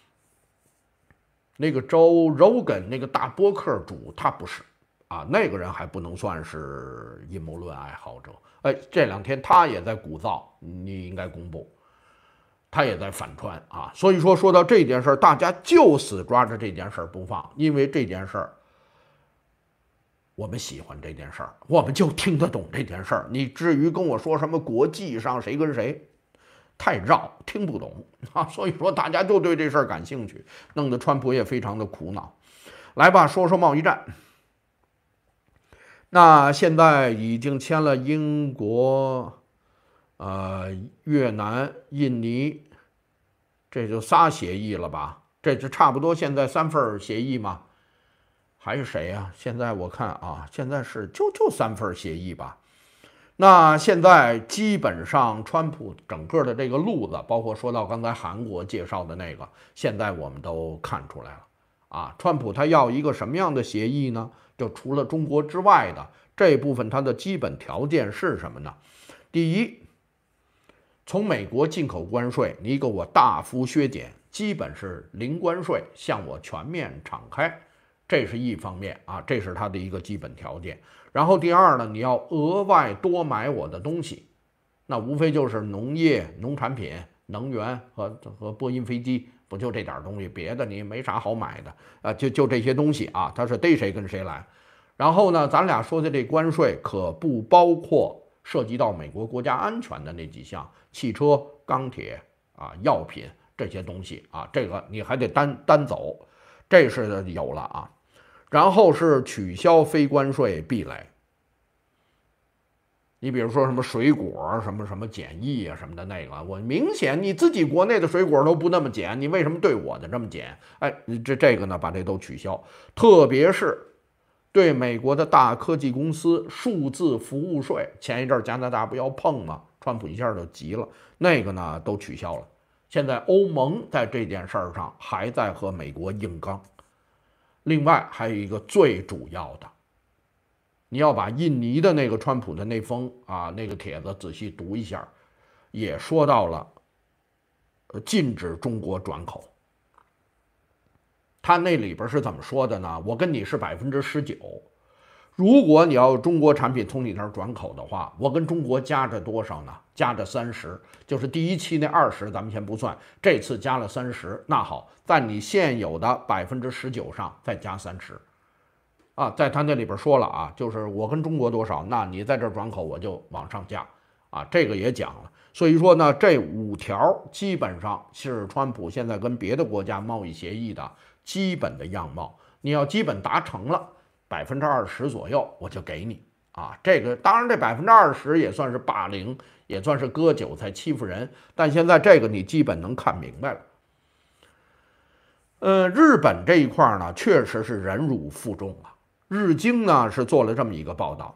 那个周 Rogan 那个大播客主，他不是啊，那个人还不能算是阴谋论爱好者。哎，这两天他也在鼓噪，你应该公布，他也在反串啊。所以说到这件事儿，大家就死抓着这件事儿不放，因为这件事儿。我们喜欢这件事儿，我们就听得懂这件事儿。你至于跟我说什么国际上谁跟谁，太绕，听不懂啊。所以说大家就对这事儿感兴趣，弄得川普也非常的苦恼。来吧，说说贸易战。那现在已经签了英国、越南、印尼，这就仨协议了吧？这就差不多现在3份协议嘛。还是谁呀？现在我看啊，现在是就3份协议吧。那现在基本上川普整个的这个路子，包括说到刚才韩国介绍的那个，现在我们都看出来了啊。川普他要一个什么样的协议呢？就除了中国之外的这部分，它的基本条件是什么呢？第一，从美国进口关税，你给我大幅削减，基本是零关税，向我全面敞开。这是一方面啊，这是它的一个基本条件。然后第二呢，你要额外多买我的东西，那无非就是农业、农产品、能源和波音飞机，不就这点东西？别的你没啥好买的啊，就这些东西啊，它是逮谁跟谁来。然后呢，咱俩说的这关税可不包括涉及到美国国家安全的那几项，汽车、钢铁啊、药品这些东西啊，这个你还得单走，这是有了啊。然后是取消非关税壁垒，你比如说什么水果什么检疫啊什么的那个，我明显你自己国内的水果都不那么检，你为什么对我的这么检？哎，这个呢，把这都取消，特别是对美国的大科技公司数字服务税，前一阵加拿大不要碰吗？川普一下就急了，那个呢都取消了。现在欧盟在这件事儿上还在和美国硬刚。另外还有一个最主要的，你要把印尼的那个川普的那封啊那个帖子仔细读一下，也说到了禁止中国转口。他那里边是怎么说的呢？我跟你是19%，如果你要中国产品从你那儿转口的话，我跟中国加着多少呢？加着30，就是第一期那20咱们先不算，这次加了30。那好，在你现有的19%上再加30，啊，在他那里边说了啊，就是我跟中国多少，那你在这转口我就往上加，啊，这个也讲了。所以说呢，这5条基本上是川普现在跟别的国家贸易协议的基本的样貌。你要基本达成了20%左右，我就给你啊。这个当然这20%也算是霸凌，也算是割韭菜欺负人，但现在这个你基本能看明白了。日本这一块呢，确实是忍辱负重了。日经呢是做了这么一个报道，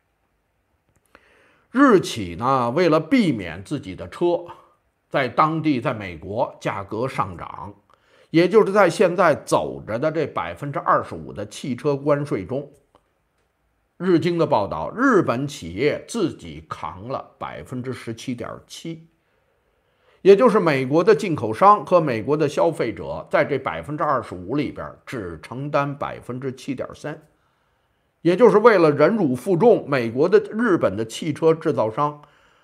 日企呢为了避免自己的车在当地在美国价格上涨，也就是在现在走着的这25%的汽车关税中，日经的报道，日本企业自己扛了17.7%，也就是美国的进口商和美国的消费者在这25%里边只承担7.3%。也就是为了忍辱负重，美国的日本的汽车制造商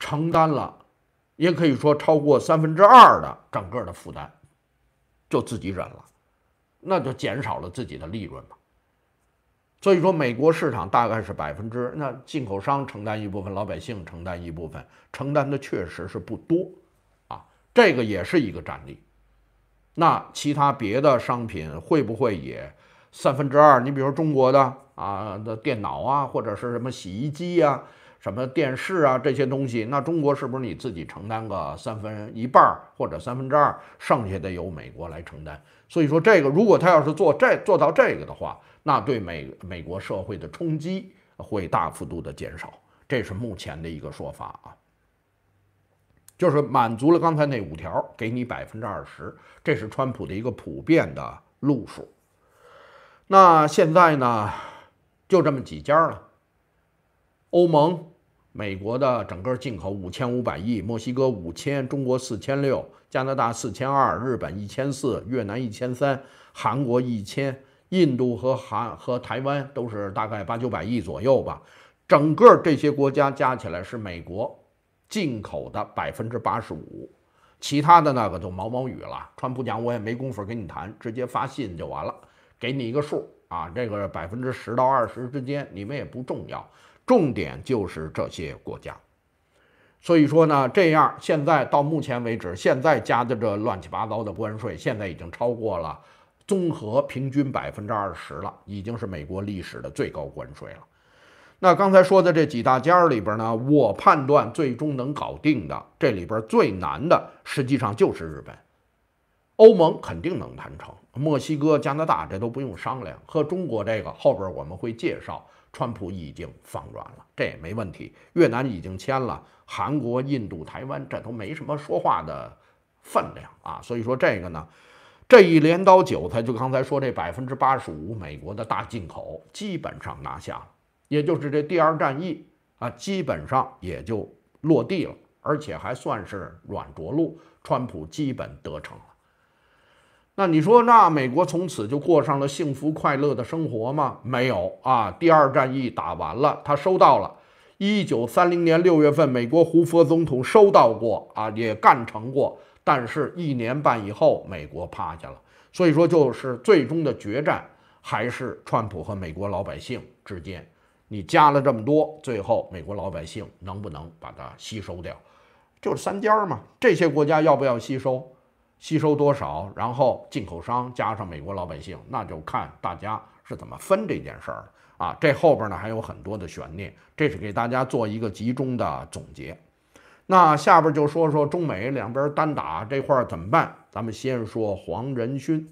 承担了，也可以说超过2/3的整个的负担，就自己忍了，那就减少了自己的利润嘛。所以说，美国市场大概是那进口商承担一部分，老百姓承担一部分，承担的确实是不多啊，这个也是一个战例。那其他别的商品会不会也2/3？你比如中国的的电脑啊，或者是什么洗衣机啊、什么电视啊这些东西，那中国是不是你自己承担个一半或者2/3，剩下的由美国来承担？所以说，这个如果他要是做到这个的话，那对美国社会的冲击会大幅度的减少，这是目前的一个说法啊。就是满足了刚才那5条，给你20%，这是川普的一个普遍的路数。那现在呢，就这么几家了。欧盟、美国的整个进口5500亿，墨西哥5000，中国4600，加拿大4200，日本1400，越南1300，韩国1000，印度和台湾都是大概800、900亿左右吧。整个这些国家加起来是美国进口的85%，其他的那个就毛毛雨了。川普讲我也没工夫跟你谈，直接发信就完了，给你一个数啊，这个10%到20%之间，你们也不重要，重点就是这些国家。所以说呢，这样现在到目前为止，现在加的这乱七八糟的关税，现在已经超过了综合平均20%了，已经是美国历史的最高关税了。那刚才说的这几大家里边呢，我判断最终能搞定的，这里边最难的实际上就是日本。欧盟肯定能谈成，墨西哥、加拿大这都不用商量，和中国这个后边我们会介绍，川普已经放软了，这也没问题。越南已经签了，韩国、印度、台湾这都没什么说话的分量啊。所以说这个呢，这一镰刀韭菜，就刚才说这85%美国的大进口基本上拿下了。也就是这第2战役啊，基本上也就落地了，而且还算是软着陆，川普基本得逞了。那你说，那美国从此就过上了幸福快乐的生活吗？没有啊，第2战役打完了，他收到了。1930年6月份，美国胡佛总统收到过啊，也干成过，但是1年半以后，美国趴下了。所以说，就是最终的决战还是川普和美国老百姓之间。你加了这么多，最后美国老百姓能不能把它吸收掉？就是3家嘛，这些国家要不要吸收？吸收多少？然后进口商加上美国老百姓，那就看大家是怎么分这件事儿啊。这后边呢还有很多的悬念，这是给大家做一个集中的总结。那下边就说说中美两边单打这块怎么办？咱们先说黄仁勋。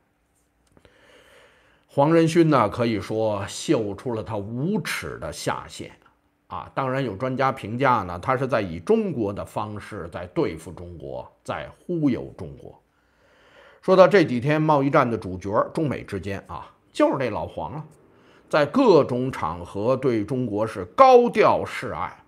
黄仁勋呢，可以说秀出了他无耻的下限啊！当然有专家评价呢，他是在以中国的方式在对付中国，在忽悠中国。说到这几天贸易战的主角，中美之间啊，就是这老黄啊，在各种场合对中国是高调示爱，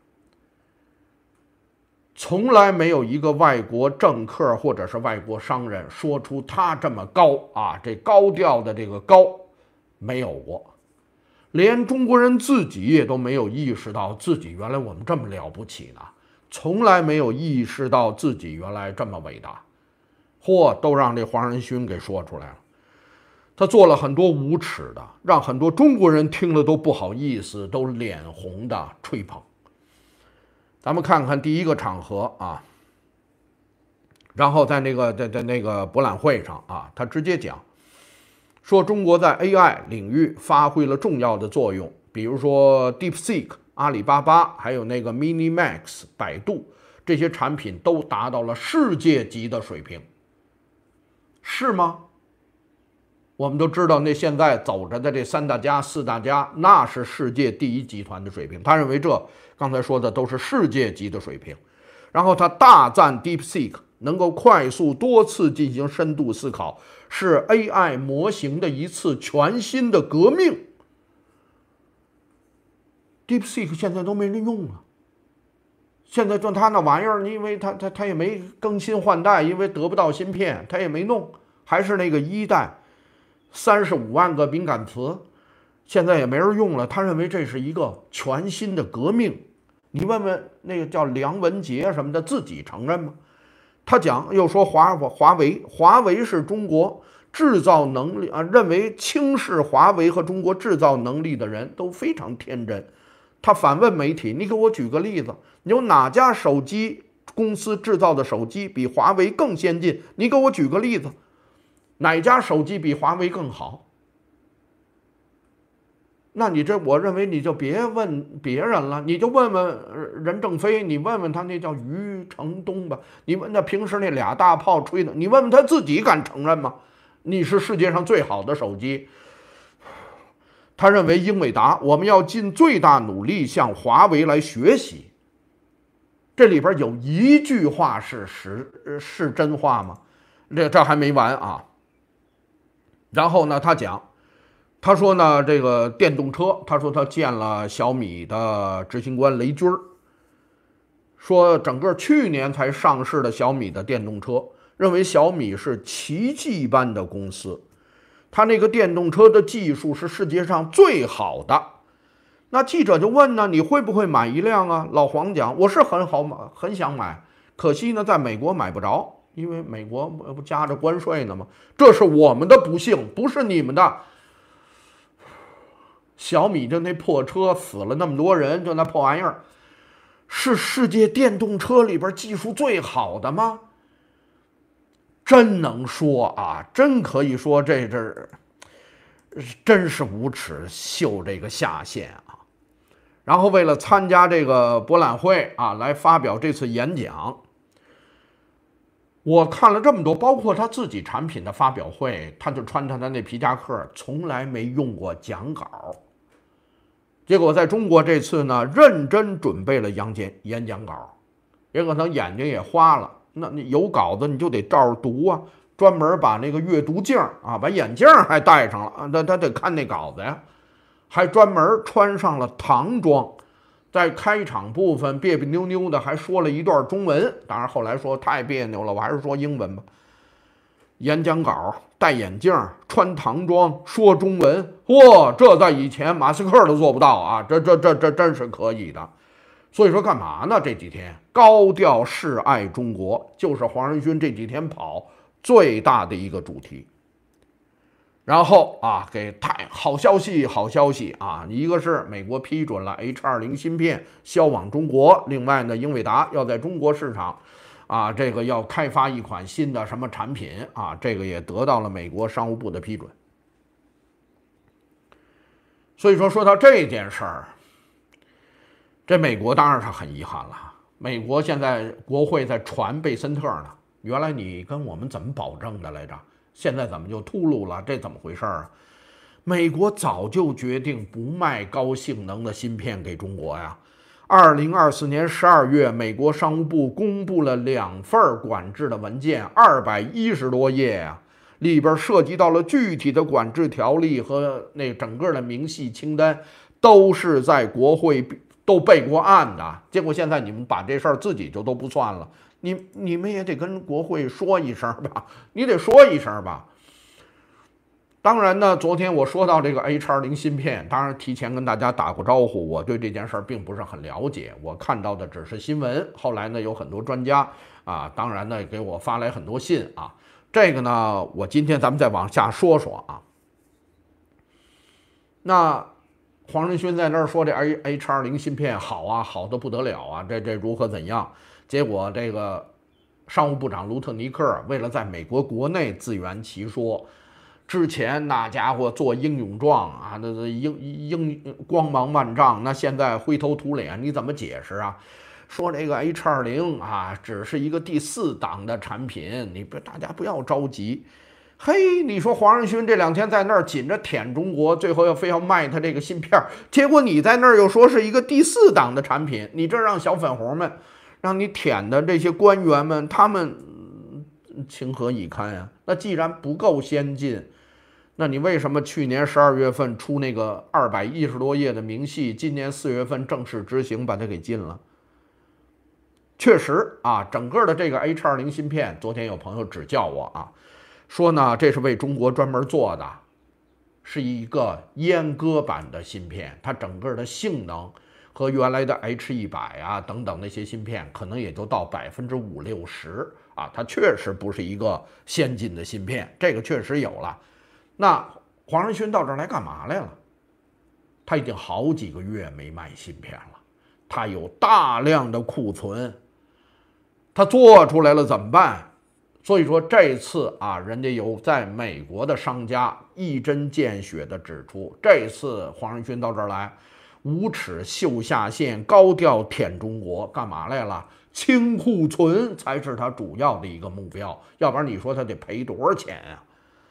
从来没有一个外国政客或者是外国商人说出他这么高啊，这高调的这个高。没有过，连中国人自己也都没有意识到自己原来我们这么了不起呢，从来没有意识到自己原来这么伟大，都让这黄仁勋给说出来了。他做了很多无耻的，让很多中国人听了都不好意思，都脸红的吹捧。咱们看看第一个场合啊，然后在那个博览会上啊，他直接讲。说中国在 AI 领域发挥了重要的作用，比如说 DeepSeek、阿里巴巴，还有那个 MiniMax、百度这些产品都达到了世界级的水平，是吗？我们都知道，那现在走着的这3大家、4大家，那是世界第1集团的水平。他认为这刚才说的都是世界级的水平，然后他大赞 DeepSeek。能够快速多次进行深度思考，是 AI 模型的一次全新的革命。DeepSeek 现在都没人用了，现在就他那玩意儿，因为他也没更新换代，因为得不到芯片，他也没弄，还是那个1代，35万个敏感词，现在也没人用了。他认为这是一个全新的革命， 你问问那个叫梁文杰什么的，自己承认吗？他又说华为是中国制造能力啊，认为轻视华为和中国制造能力的人都非常天真。他反问媒体：“你给我举个例子，有哪家手机公司制造的手机比华为更先进？你给我举个例子，哪家手机比华为更好？”那你我认为你就别问别人了，你就问问任正非，你问问他那叫余承东吧，你问他平时那俩大炮吹的，你问问他自己敢承认吗？你是世界上最好的手机。他认为英伟达，我们要尽最大努力向华为来学习。这里边有一句话是真话吗？这还没完啊。然后呢，他说呢，这个电动车，他说他见了小米的执行官雷军说整个去年才上市的小米的电动车，认为小米是奇迹般的公司。他那个电动车的技术是世界上最好的。那记者就问呢，你会不会买一辆啊？老黄讲，我是很想买，可惜呢，在美国买不着，因为美国不加着关税呢吗？这是我们的不幸，不是你们的。小米就那破车死了那么多人，就那破玩意儿，是世界电动车里边技术最好的吗？真能说啊，真可以说真是无耻，秀这个下限啊！然后为了参加这个博览会啊，来发表这次演讲，我看了这么多，包括他自己产品的发表会，他就穿他的那皮夹克，从来没用过讲稿。结果在中国这次呢，认真准备了演讲稿，也可能眼睛也花了。那你有稿子你就得照着读啊，专门把那个阅读镜啊，把眼镜还戴上了啊，他得看那稿子呀，还专门穿上了唐装，在开场部分别别扭扭的还说了一段中文，当然后来说太别扭了，我还是说英文吧。演讲稿，戴眼镜，穿唐装，说中文，哇，这在以前马斯克都做不到啊，这真是可以的。所以说干嘛呢？这几天高调示爱中国，就是黄仁勋这几天跑最大的一个主题。然后啊，好消息啊！一个是美国批准了 H20 芯片销往中国，另外呢，英伟达要在中国市场啊，这个要开发一款新的什么产品啊，这个也得到了美国商务部的批准。所以说到这件事儿，这美国当然是很遗憾了。美国现在国会在传贝森特呢，原来你跟我们怎么保证的来着？现在怎么就秃噜了？这怎么回事啊？美国早就决定不卖高性能的芯片给中国呀。2024年12月，美国商务部公布了2份管制的文件，210多页啊，里边涉及到了具体的管制条例和那整个的明细清单，都是在国会都备过案的。结果现在你们把这事儿自己就都不算了，你们也得跟国会说一声吧，你得说一声吧。当然呢，昨天我说到这个 H20 芯片，当然提前跟大家打过招呼，我对这件事儿并不是很了解，我看到的只是新闻。后来呢，有很多专家啊，当然呢给我发来很多信啊。这个呢，我今天咱们再往下说说啊。那黄仁勋在那儿说这 H20 芯片好啊，好的不得了啊，这如何怎样？结果这个商务部长卢特尼克为了在美国国内自圆其说。之前那家伙做英勇状啊，那光芒万丈，那现在灰头土脸，你怎么解释啊？说这个 H20 啊，只是一个第4档的产品，大家不要着急。嘿，你说黄仁勋这2天在那儿紧着舔中国，最后非要卖他这个芯片，结果你在那儿又说是一个第4档的产品，你这让小粉红们，让你舔的这些官员们，他们情何以堪呀？那既然不够先进，那你为什么去年12月份出那个210多页的明细，今年4月份正式执行把它给禁了？确实啊，整个的这个 H20 芯片，昨天有朋友指教我啊，说呢这是为中国专门做的，是一个阉割版的芯片，它整个的性能和原来的 H100啊等等那些芯片，可能也就到50%-60%啊，它确实不是一个先进的芯片，这个确实有了。那黄仁勋到这儿来干嘛来了？他已经好几个月没卖芯片了，他有大量的库存，他做出来了怎么办？所以说这次啊，人家有在美国的商家一针见血地指出，这次黄仁勋到这儿来，无耻秀下限，高调舔中国，干嘛来了？清库存才是他主要的一个目标，要不然你说他得赔多少钱啊？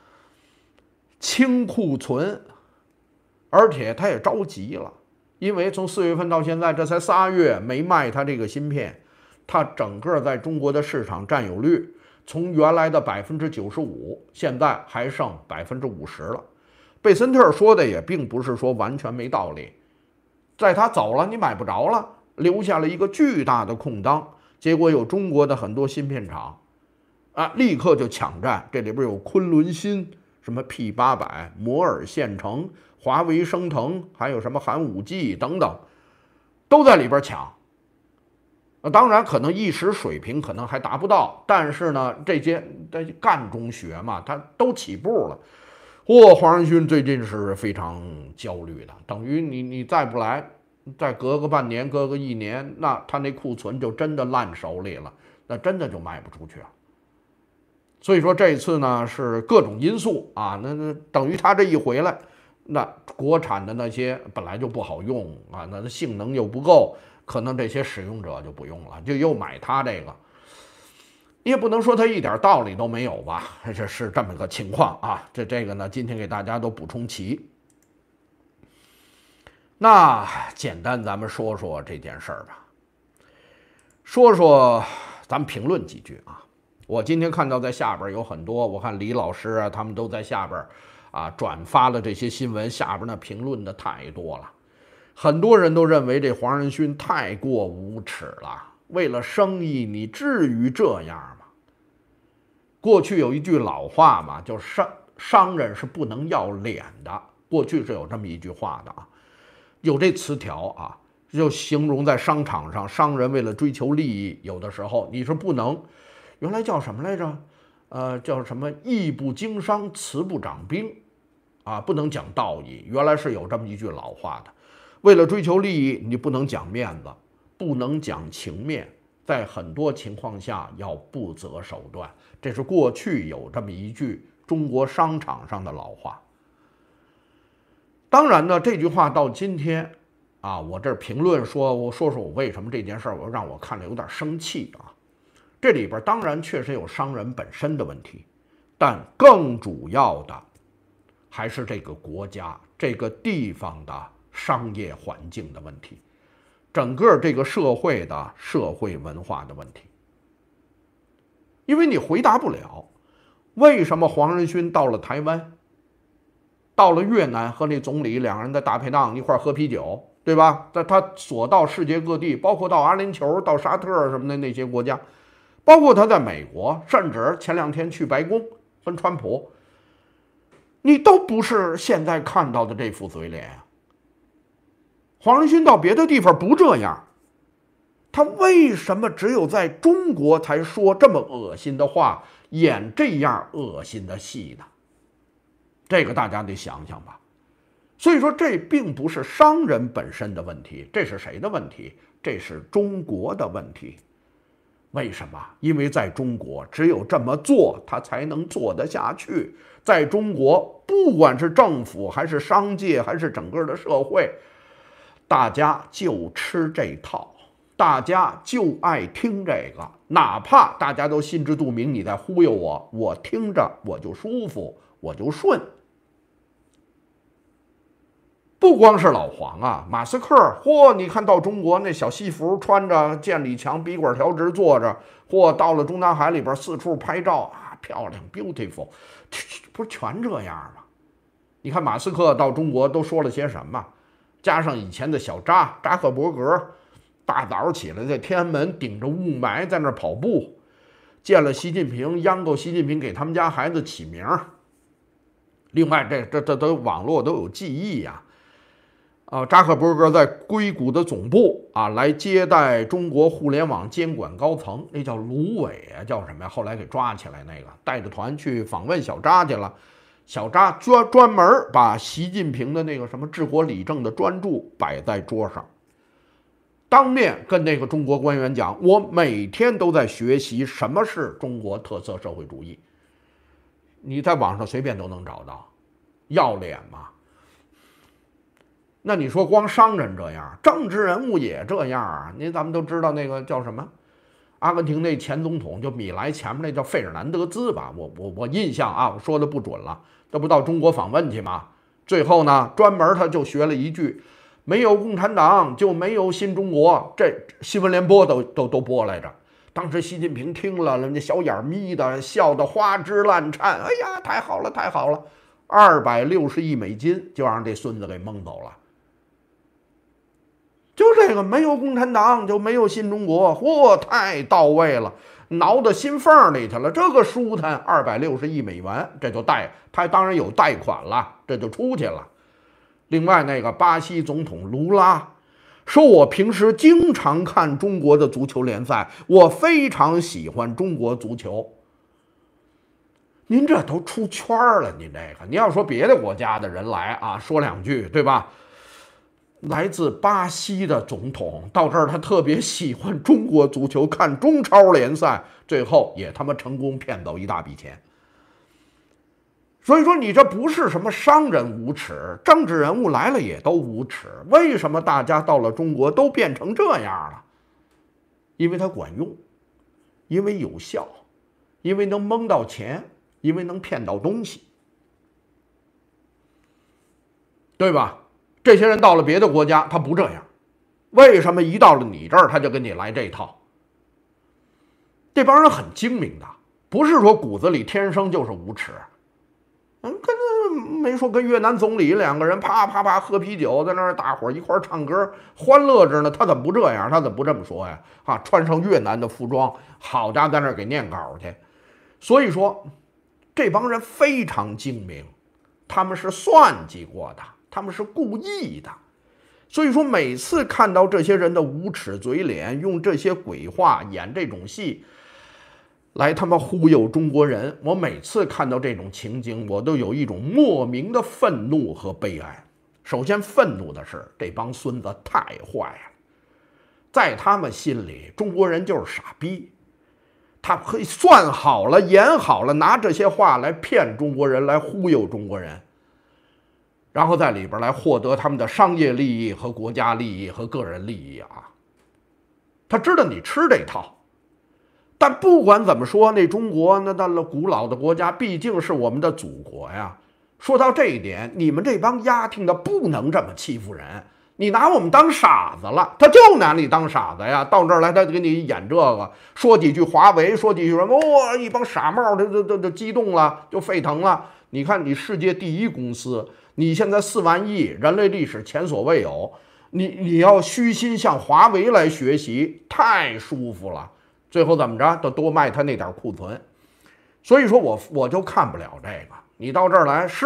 清库存，而且他也着急了，因为从4月份到现在，这才3月没卖他这个芯片，他整个在中国的市场占有率从原来的95%，现在还剩50%了。贝森特说的也并不是说完全没道理，在他走了，你买不着了，留下了一个巨大的空当。结果有中国的很多芯片厂啊，立刻就抢占。这里边有昆仑芯、什么 P800、摩尔线程、华为升腾，还有什么寒武纪等等，都在里边抢。当然，可能一时水平可能还达不到，但是呢，这些干中学嘛，他都起步了。黄仁勋最近是非常焦虑的，等于你再不来，再隔个半年，隔个1年，那他那库存就真的烂手里了，那真的就卖不出去了。所以说这次呢是各种因素啊，那等于他这一回来，那国产的那些本来就不好用啊，那性能又不够。可能这些使用者就不用了，就又买它这个，你也不能说它一点道理都没有吧？这是这么个情况啊。这个呢，今天给大家都补充齐。那简单咱们说说这件事儿吧，说说咱们评论几句啊。我今天看到在下边有很多，我看李老师啊，他们都在下边啊转发了这些新闻，下边那评论的太多了。很多人都认为这黄仁勋太过无耻了，为了生意你至于这样吗？过去有一句老话嘛，叫商人是不能要脸的，过去是有这么一句话的啊，有这词条啊，就形容在商场上，商人为了追求利益，有的时候你是不能，原来叫什么来着？叫什么义不经商，辞不长兵啊，不能讲道义，原来是有这么一句老话的。为了追求利益，你不能讲面子，不能讲情面，在很多情况下要不择手段。这是过去有这么一句中国商场上的老话。当然呢，这句话到今天啊，我这评论说，我说我为什么这件事儿，让我看了有点生气啊。这里边当然确实有商人本身的问题，但更主要的还是这个国家、这个地方的商业环境的问题，整个这个社会的社会文化的问题。因为你回答不了，为什么黄仁勋到了台湾，到了越南和那总理两个人在大排档一块喝啤酒，对吧？他所到世界各地，包括到阿联酋、到沙特什么的那些国家，包括他在美国，甚至前2天去白宫跟川普，你都不是现在看到的这副嘴脸啊。黄仁勋到别的地方不这样，他为什么只有在中国才说这么恶心的话，演这样恶心的戏呢？这个大家得想想吧。所以说，这并不是商人本身的问题，这是谁的问题？这是中国的问题。为什么？因为在中国，只有这么做，他才能做得下去。在中国，不管是政府还是商界还是整个的社会，大家就吃这套，大家就爱听这个，哪怕大家都心知肚明你在忽悠我，我听着我就舒服，我就顺。不光是老黄啊，马斯克，你看到中国那小西服穿着，见李强笔管调直坐着，到了中南海里边四处拍照啊，漂亮 beautiful， 不是全这样吗？你看马斯克到中国都说了些什么？加上以前的小扎克伯格，大早起来在天安门顶着雾霾在那儿跑步，见了习近平，央购习近平给他们家孩子起名。另外，这都网络都有记忆呀。 扎克伯格在硅谷的总部来接待中国互联网监管高层，那叫卢伟啊，叫什么呀？后来给抓起来那个，带着团去访问小扎去了。小扎专门把习近平的那个什么治国理政的专著摆在桌上，当面跟那个中国官员讲，我每天都在学习什么是中国特色社会主义。你在网上随便都能找到，要脸吗？那你说光商人这样，政治人物也这样啊？咱们都知道那个叫什么，阿根廷那前总统就米莱前面那叫费尔南德兹吧？我印象啊，我说的不准了。这不到中国访问去吗？最后呢，专门他就学了一句：没有共产党就没有新中国。这新闻联播都播来着。当时习近平听了，人家小眼眯的，笑得花枝乱颤。哎呀，太好了，太好了！260亿美金就让这孙子给蒙走了。就这个没有共产党就没有新中国，嚯，太到位了，挠到心缝里去了。这个舒坦260亿美元，这就他当然有贷款了，这就出去了。另外那个巴西总统卢拉说，我平时经常看中国的足球联赛，我非常喜欢中国足球。您这都出圈了，您这个，你要说别的国家的人来说两句，对吧？来自巴西的总统到这儿，他特别喜欢中国足球，看中超联赛，最后也他妈成功骗走一大笔钱。所以说，你这不是什么商人无耻，政治人物来了也都无耻。为什么大家到了中国都变成这样了？因为它管用，因为有效，因为能蒙到钱，因为能骗到东西，对吧？这些人到了别的国家，他不这样，为什么一到了你这儿，他就跟你来这套？这帮人很精明的，不是说骨子里天生就是无耻。没说跟越南总理两个人啪啪啪喝啤酒，在那儿大伙一块唱歌，欢乐着呢。他怎么不这样？他怎么不这么说呀？穿上越南的服装，好家伙，在那儿给念稿去。所以说，这帮人非常精明，他们是算计过的。他们是故意的，所以说每次看到这些人的无耻嘴脸，用这些鬼话演这种戏，来他妈忽悠中国人，我每次看到这种情景，我都有一种莫名的愤怒和悲哀。首先，愤怒的是这帮孙子太坏了，在他们心里，中国人就是傻逼，他可以算好了、演好了，拿这些话来骗中国人，来忽悠中国人。然后在里边来获得他们的商业利益和国家利益和个人利益他知道你吃这套，但不管怎么说，那中国那古老的国家毕竟是我们的祖国呀。说到这一点，你们这帮丫挺的不能这么欺负人，你拿我们当傻子了，他就拿你当傻子呀。到这儿来，他给你演这个，说几句华为，说几句什么，一帮傻帽就激动了，就沸腾了。你看，你世界第一公司。你现在4万亿，人类历史前所未有，你要虚心向华为来学习，太舒服了。最后怎么着，都多卖他那点库存。所以说我就看不了这个。你到这儿来是，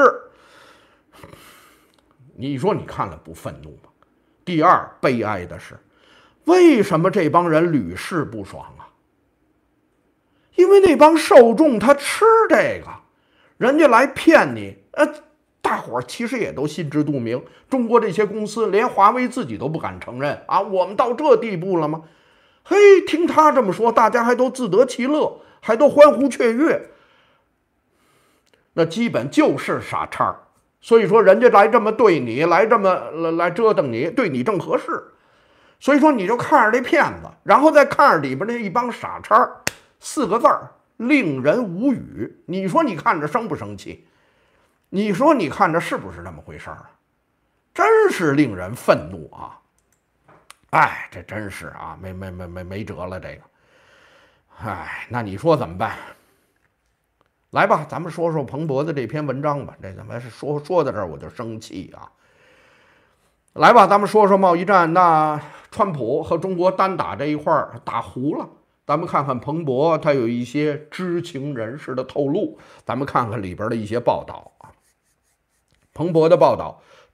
你说你看了不愤怒吗？第二，悲哀的是，为什么这帮人屡试不爽啊？因为那帮受众他吃这个，人家来骗你，大伙儿其实也都心知肚明，中国这些公司连华为自己都不敢承认我们到这地步了吗？嘿，听他这么说，大家还都自得其乐，还都欢呼雀跃，那基本就是傻叉。所以说，人家来这么对你，来这么来折腾你，对你正合适。所以说，你就看着这骗子，然后再看着里边那一帮傻叉，4个字儿，令人无语。你说你看着生不生气？你说你看着是不是那么回事儿？真是令人愤怒啊！哎，这真是没辙了这个。哎，那你说怎么办？来吧，咱们说说彭博的这篇文章吧。这怎么是说到这儿我就生气啊？来吧，咱们说说贸易战。那川普和中国单打这一块儿打糊了。咱们看看彭博，他有一些知情人士的透露。咱们看看里边的一些报道。彭博的报道，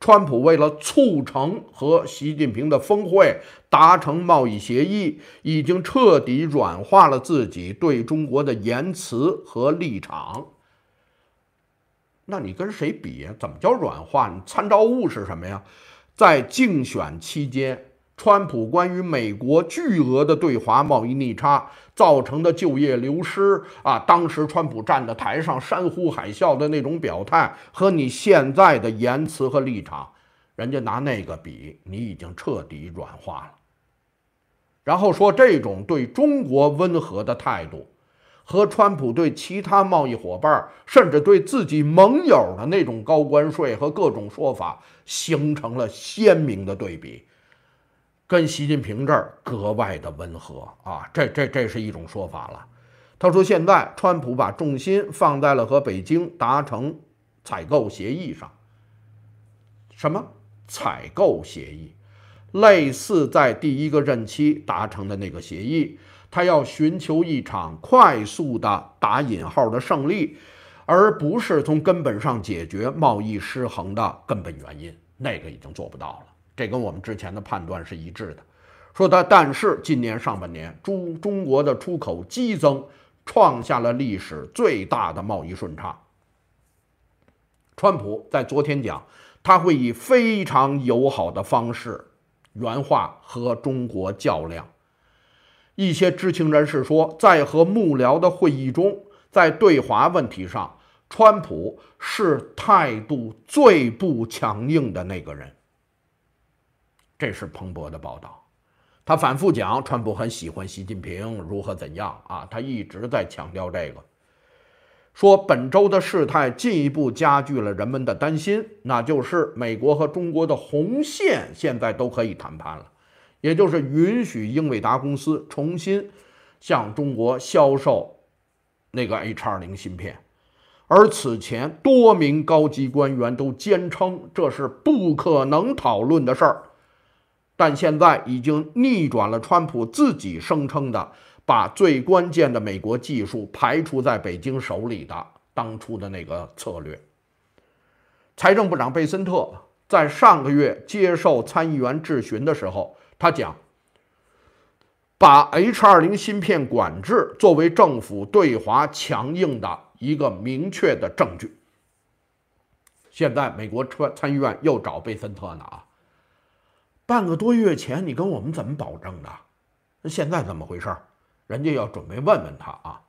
川普为了促成和习近平的峰会达成贸易协议，已经彻底软化了自己对中国的言辞和立场。那你跟谁比呀？怎么叫软化？你参照物是什么呀？在竞选期间，川普关于美国巨额的对华贸易逆差造成的就业流失啊，当时川普站在台上山呼海啸的那种表态，和你现在的言辞和立场，人家拿那个比，你已经彻底软化了。然后说这种对中国温和的态度，和川普对其他贸易伙伴，甚至对自己盟友的那种高关税和各种说法，形成了鲜明的对比。跟习近平这儿格外的温和啊，这是一种说法了。他说现在川普把重心放在了和北京达成采购协议上。什么采购协议？类似在第一个任期达成的那个协议，他要寻求一场快速的打引号的胜利，而不是从根本上解决贸易失衡的根本原因，那个已经做不到了。这跟我们之前的判断是一致的。说但是今年上半年，中国的出口激增，创下了历史最大的贸易顺差。川普在昨天讲，他会以非常友好的方式，原话和中国较量。一些知情人士说，在和幕僚的会议中，在对华问题上，川普是态度最不强硬的那个人。这是彭博的报道，他反复讲川普很喜欢习近平，如何怎样啊？他一直在强调这个，说本周的事态进一步加剧了人们的担心，那就是美国和中国的红线现在都可以谈判了，也就是允许英伟达公司重新向中国销售那个 H20 芯片。而此前多名高级官员都坚称这是不可能讨论的事儿。但现在已经逆转了川普自己声称的把最关键的美国技术排除在北京手里的当初的那个策略。财政部长贝森特在上个月接受参议员质询的时候，他讲，把 H20 芯片管制作为政府对华强硬的一个明确的证据。现在美国参议院又找贝森特呢啊。半个多月前你跟我们怎么保证的？那现在怎么回事？人家要准备问问他啊。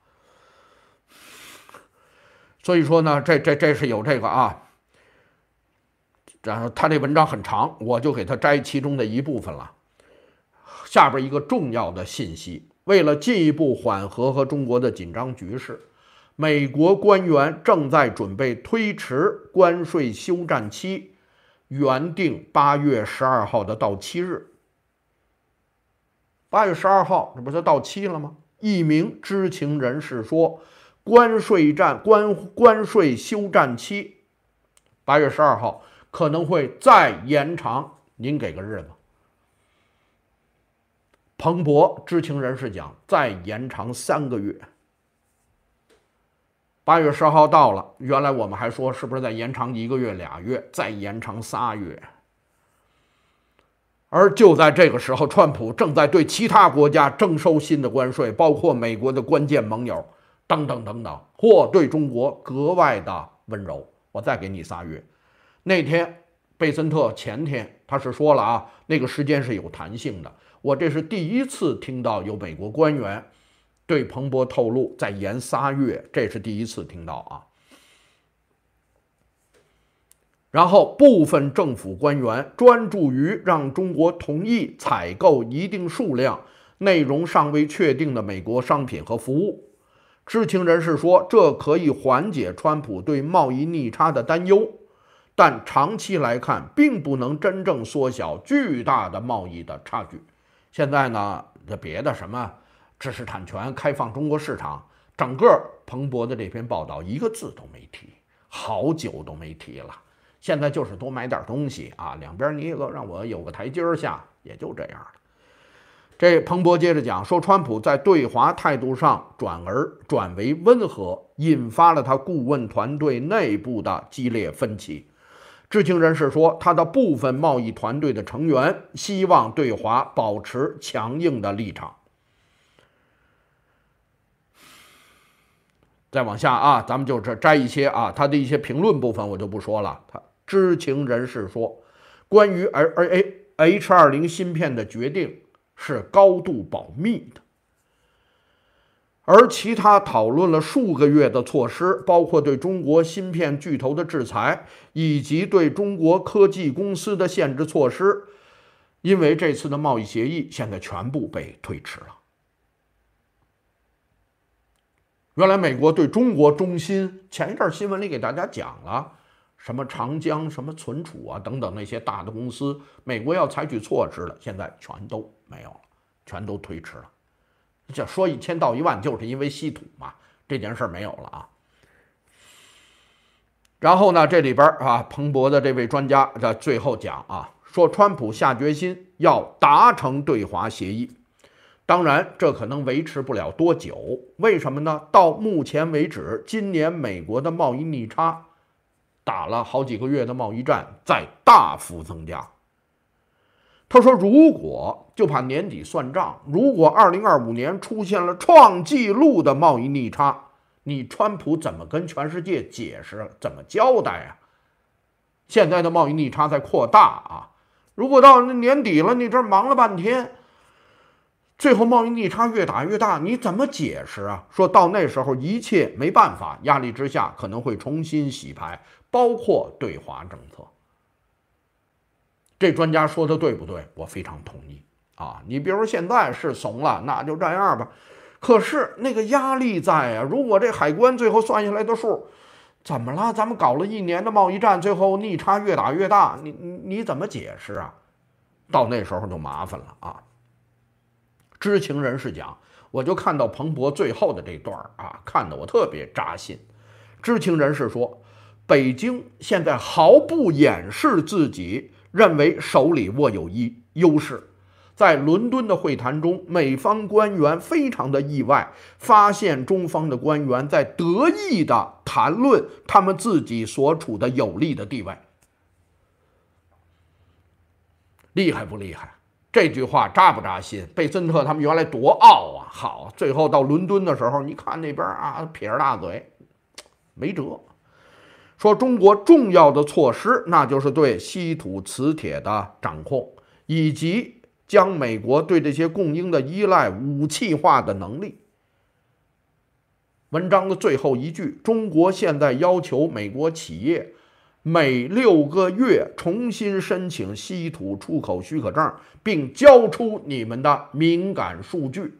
所以说呢，这是有这个啊。然后他这文章很长，我就给他摘其中的一部分了。下边一个重要的信息，为了进一步缓和和中国的紧张局势，美国官员正在准备推迟关税休战期原定8月12号的到期日。8月12号，这不就到期了吗？一名知情人士说，关税休战期8月12号可能会再延长，您给个日子。彭博知情人士讲，再延长3个月。8月10号到了，原来我们还说是不是再延长1个月、2月，再延长3月。而就在这个时候，川普正在对其他国家征收新的关税，包括美国的关键盟友等等等等，或对中国格外的温柔。我再给你3月。那天贝森特前天他是说了啊，那个时间是有弹性的。我这是第一次听到有美国官员对彭博透露再延3月，这是第一次听到啊。然后部分政府官员专注于让中国同意采购一定数量内容尚未确定的美国商品和服务。知情人士说，这可以缓解川普对贸易逆差的担忧，但长期来看并不能真正缩小巨大的贸易的差距。现在呢，这别的什么知识产权、开放中国市场，整个彭博的这篇报道一个字都没提，好久都没提了。现在就是多买点东西啊，两边你也让我有个台阶下，也就这样了。这彭博接着讲说，川普在对华态度上转为温和，引发了他顾问团队内部的激烈分歧。 知情人士说，他的部分贸易团队的成员希望对华保持强硬的立场。再往下啊，咱们就这摘一些啊，他的一些评论部分我就不说了。他知情人士说，关于H20芯片的决定是高度保密的。而其他讨论了数个月的措施，包括对中国芯片巨头的制裁，以及对中国科技公司的限制措施，因为这次的贸易协议现在全部被推迟了。原来美国对中国中芯，前一阵新闻里给大家讲了，什么长江、什么存储啊等等那些大的公司，美国要采取措施了，现在全都没有了，全都推迟了。这说1000道1万，就是因为稀土嘛，这件事没有了啊。然后呢，这里边啊，彭博的这位专家在最后讲啊，说川普下决心要达成对华协议，当然这可能维持不了多久。为什么呢？到目前为止，今年美国的贸易逆差打了好几个月的贸易战，在大幅增加。他说，如果就怕年底算账，如果2025年出现了创纪录的贸易逆差，你川普怎么跟全世界解释，怎么交代啊？现在的贸易逆差在扩大啊，如果到年底了，你这忙了半天，最后贸易逆差越打越大，你怎么解释啊？说到那时候一切没办法，压力之下可能会重新洗牌，包括对华政策。这专家说的对不对？我非常同意啊！你比如现在是怂了，那就这样吧。可是那个压力在啊，如果这海关最后算下来的数怎么了？咱们搞了1年的贸易战，最后逆差越打越大，你怎么解释啊？到那时候就麻烦了啊！知情人士讲，我就看到彭博最后的这段啊，看得我特别扎心。知情人士说，北京现在毫不掩饰自己认为手里握有优势。在伦敦的会谈中，美方官员非常的意外，发现中方的官员在得意地谈论他们自己所处的有利的地位。厉害不厉害？这句话扎不扎心？贝森特他们原来多傲啊！好，最后到伦敦的时候，你看那边啊，撇着大嘴，没辙。说中国重要的措施，那就是对稀土磁铁的掌控，以及将美国对这些供应的依赖武器化的能力。文章的最后一句，中国现在要求美国企业每6个月重新申请稀土出口许可证，并交出你们的敏感数据。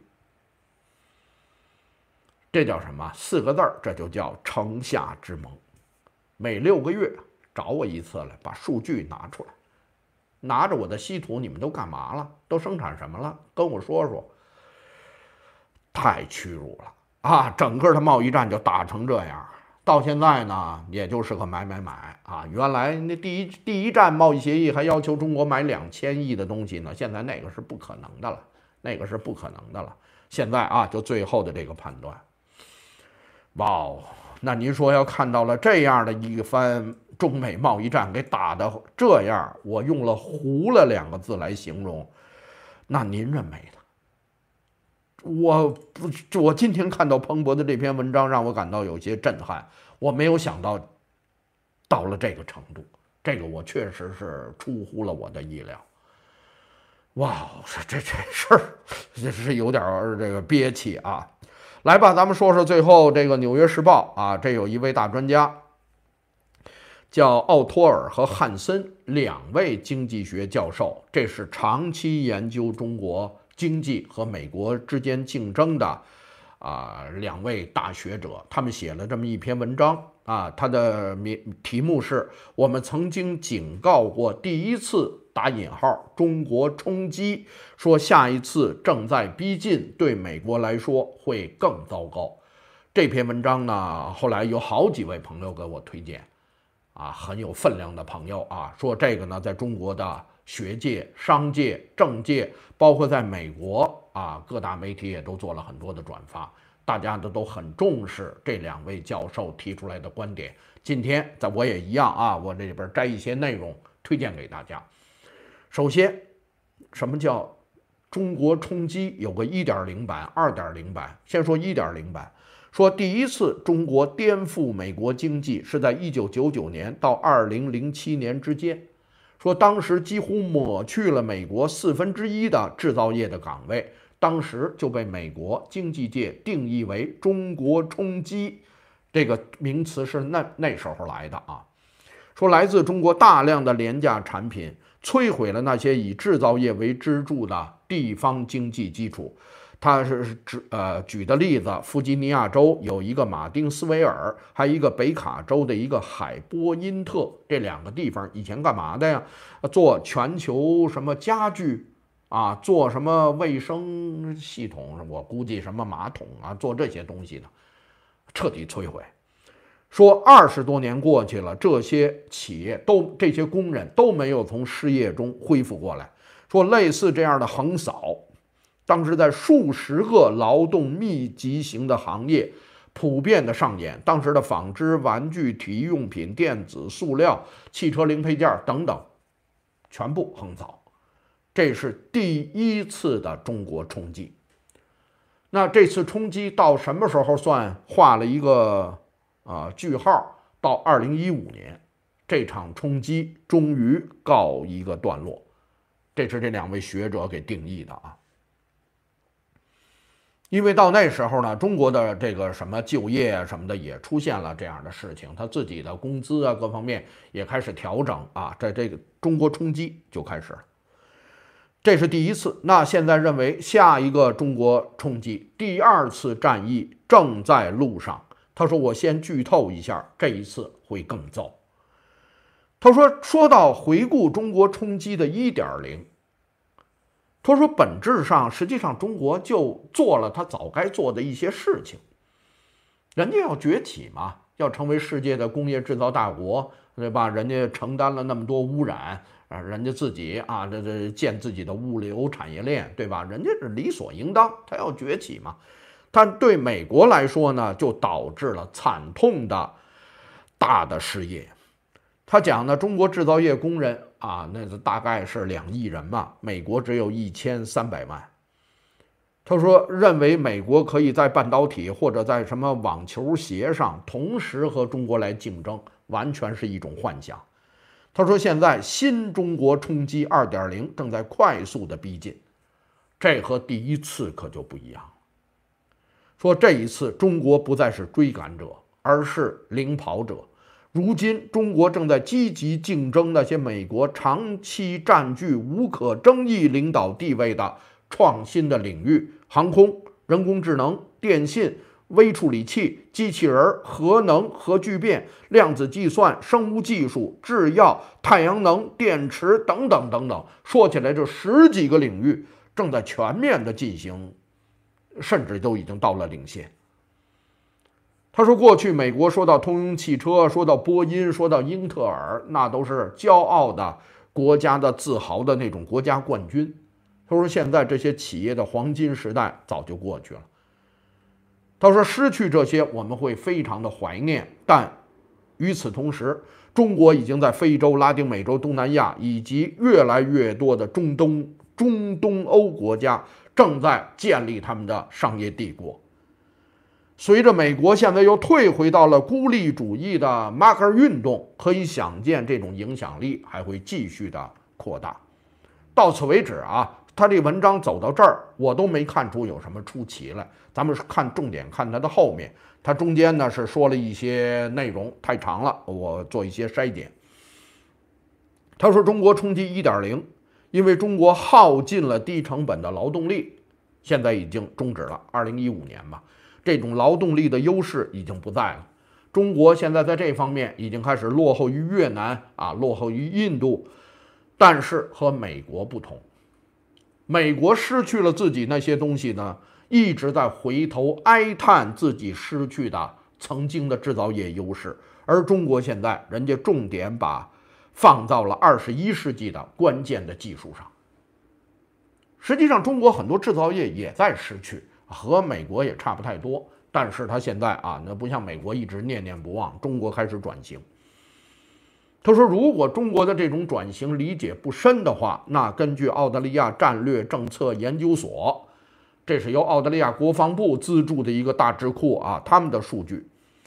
这叫什么？4个字，这就叫城下之盟。每6个月找我一次来，把数据拿出来，拿着我的稀土，你们都干嘛了？都生产什么了？跟我说说。太屈辱了啊！整个的贸易战就打成这样，到现在呢，也就是个买啊！原来那第一站贸易协议还要求中国买2000亿的东西呢，现在那个是不可能的了，那个是不可能的了。现在啊，就最后的这个判断，哇哦！那您说要看到了这样的一番中美贸易战给打的这样，我用了糊了2个字来形容，那您认为呢？我今天看到彭博的这篇文章，让我感到有些震撼。我没有想到了这个程度，这个我确实是出乎了我的意料。哇，这事儿这是有点这个憋气啊！来吧，咱们说说最后这个《纽约时报》啊，这有一位大专家叫奥托尔和汉森，2位经济学教授，这是长期研究中国经济和美国之间竞争的2位大学者，他们写了这么一篇文章啊，它的题目是“我们曾经警告过第一次打引号中国冲击，说下一次正在逼近，对美国来说会更糟糕”。这篇文章呢，后来有好几位朋友给我推荐啊，很有分量的朋友啊，说这个呢，在中国的学界、商界、政界，包括在美国啊，各大媒体也都做了很多的转发。 大家都很重视这两位教授提出来的观点。今天我也一样啊，我这里边摘一些内容推荐给大家。首先，什么叫中国冲击？有个 1.0 版、2.0 版。先说 1.0 版，说第一次中国颠覆美国经济是在1999年到2007年之间，说当时几乎抹去了美国1/4的制造业的岗位，当时就被美国经济界定义为中国冲击，这个名词是那时候来的啊。说来自中国大量的廉价产品摧毁了那些以制造业为支柱的地方经济基础。他是举的例子，弗吉尼亚州有一个马丁斯维尔，还有一个北卡州的一个海波因特，这两个地方以前干嘛的呀？做全球什么家具啊，做什么卫生系统，我估计什么马桶啊，做这些东西的，彻底摧毁。说20多年过去了，这些企业这些工人都没有从失业中恢复过来。说类似这样的横扫，当时在数十个劳动密集型的行业普遍的上演。当时的纺织、玩具、体育用品、电子、塑料、汽车零配件等等，全部横扫。这是第一次的中国冲击。那这次冲击到什么时候算画了一个句号？到2015年，这场冲击终于告一个段落。这是这两位学者给定义的啊。因为到那时候呢，中国的这个什么就业啊什么的也出现了这样的事情，他自己的工资啊各方面也开始调整啊，这个中国冲击就开始了。这是第一次。那现在认为下一个中国冲击，第二次战役正在路上。他说我先剧透一下，这一次会更糟。他说到回顾中国冲击的1.0，他说本质上实际上中国就做了他早该做的一些事情。人家要崛起嘛，要成为世界的工业制造大国，对吧？人家承担了那么多污染啊，人家自己啊这建自己的物流产业链，对吧？人家是理所应当，他要崛起嘛。但对美国来说呢，就导致了惨痛的大的失业。他讲呢，中国制造业工人啊，那大概是2亿人嘛，美国只有1300万。他说，认为美国可以在半导体或者在什么网球鞋上同时和中国来竞争，完全是一种幻想。他说，现在新中国冲击2.0正在快速的逼近，这和第一次可就不一样了。说这一次中国不再是追赶者，而是领跑者。如今中国正在积极竞争那些美国长期占据无可争议领导地位的创新的领域，航空、人工智能、电信、微处理器、机器人、核能、核聚变、量子计算、生物技术、制药、太阳能、电池等等等等。说起来，这10几个领域正在全面的进行，甚至都已经到了领先。他说，过去美国说到通用汽车，说到波音，说到英特尔，那都是骄傲的国家的自豪的那种国家冠军。他说，现在这些企业的黄金时代早就过去了。他说，失去这些我们会非常的怀念，但与此同时，中国已经在非洲、拉丁美洲、东南亚以及越来越多的中东欧国家正在建立他们的商业帝国。随着美国现在又退回到了孤立主义的马克尔运动，可以想见这种影响力还会继续的扩大。到此为止啊，他这文章走到这儿，我都没看出有什么出奇来。咱们重点看他的后面，他中间呢是说了一些内容太长了，我做一些筛减。他说中国冲击1.0，因为中国耗尽了低成本的劳动力，现在已经终止了，2015年吧。这种劳动力的优势已经不在了。中国现在在这方面已经开始落后于越南啊，落后于印度，但是和美国不同，美国失去了自己那些东西呢，一直在回头哀叹自己失去的曾经的制造业优势，而中国现在人家重点放到了21世纪的关键的技术上。实际上，中国很多制造业也在失去和美国也差不太多，但是他现在啊，那不像美国一直念念不忘，中国开始转型。他说，如果中国的这种转型理解不深的话，那根据澳大利亚战略政策研究所，这是由澳大利亚国防部资助的一个大智库啊，他们的数据